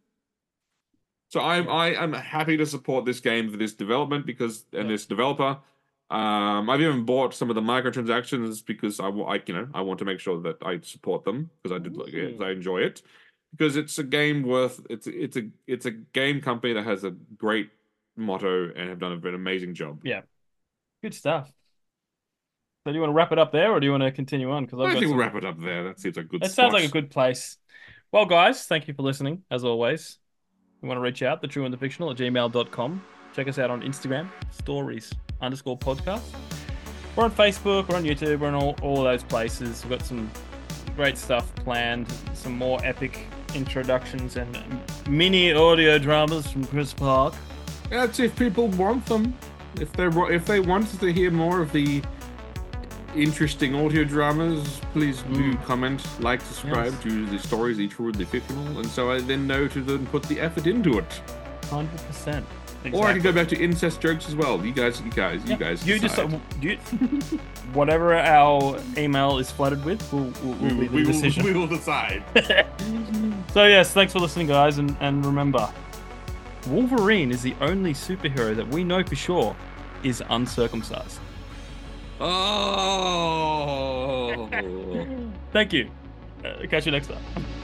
So I'm Yeah. I am happy to support this game for this development because and Yeah. this developer. Um, I've even bought some of the microtransactions because I, wa- I you know I want to make sure that I support them because I did like it, 'cause Ooh. I enjoy it because it's a game worth it's it's a it's a game company that has a great motto and have done an amazing job. Yeah. Good stuff. So do you want to wrap it up there or do you want to continue on? Because I've I got think we'll some. wrap it up there. That seems like a good It sounds like a spot. good place. Well, guys, thank you for listening, as always. You want to reach out, the true and the fictional at gmail dot com. Check us out on Instagram, stories underscore podcast. We're on Facebook, we're on YouTube, we're on all, all of those places. We've got some great stuff planned, some more epic introductions and mini audio dramas from Chris Park. That's if people want them. If they if they want to hear more of the interesting audio dramas, please do Mm. comment, like, subscribe Yes. to the stories, each word, the fictional, and so I then know to then put the effort into it. one hundred percent. Or I can go back to incest jokes as well. You guys, you guys, you guys. You just decide. you, whatever our email is flooded with, will will, will we, be will, the we, will, decision. we will decide. So yes, thanks for listening, guys, and and remember, Wolverine is the only superhero that we know for sure is uncircumcised. Oh. Thank you. Uh, catch you next time.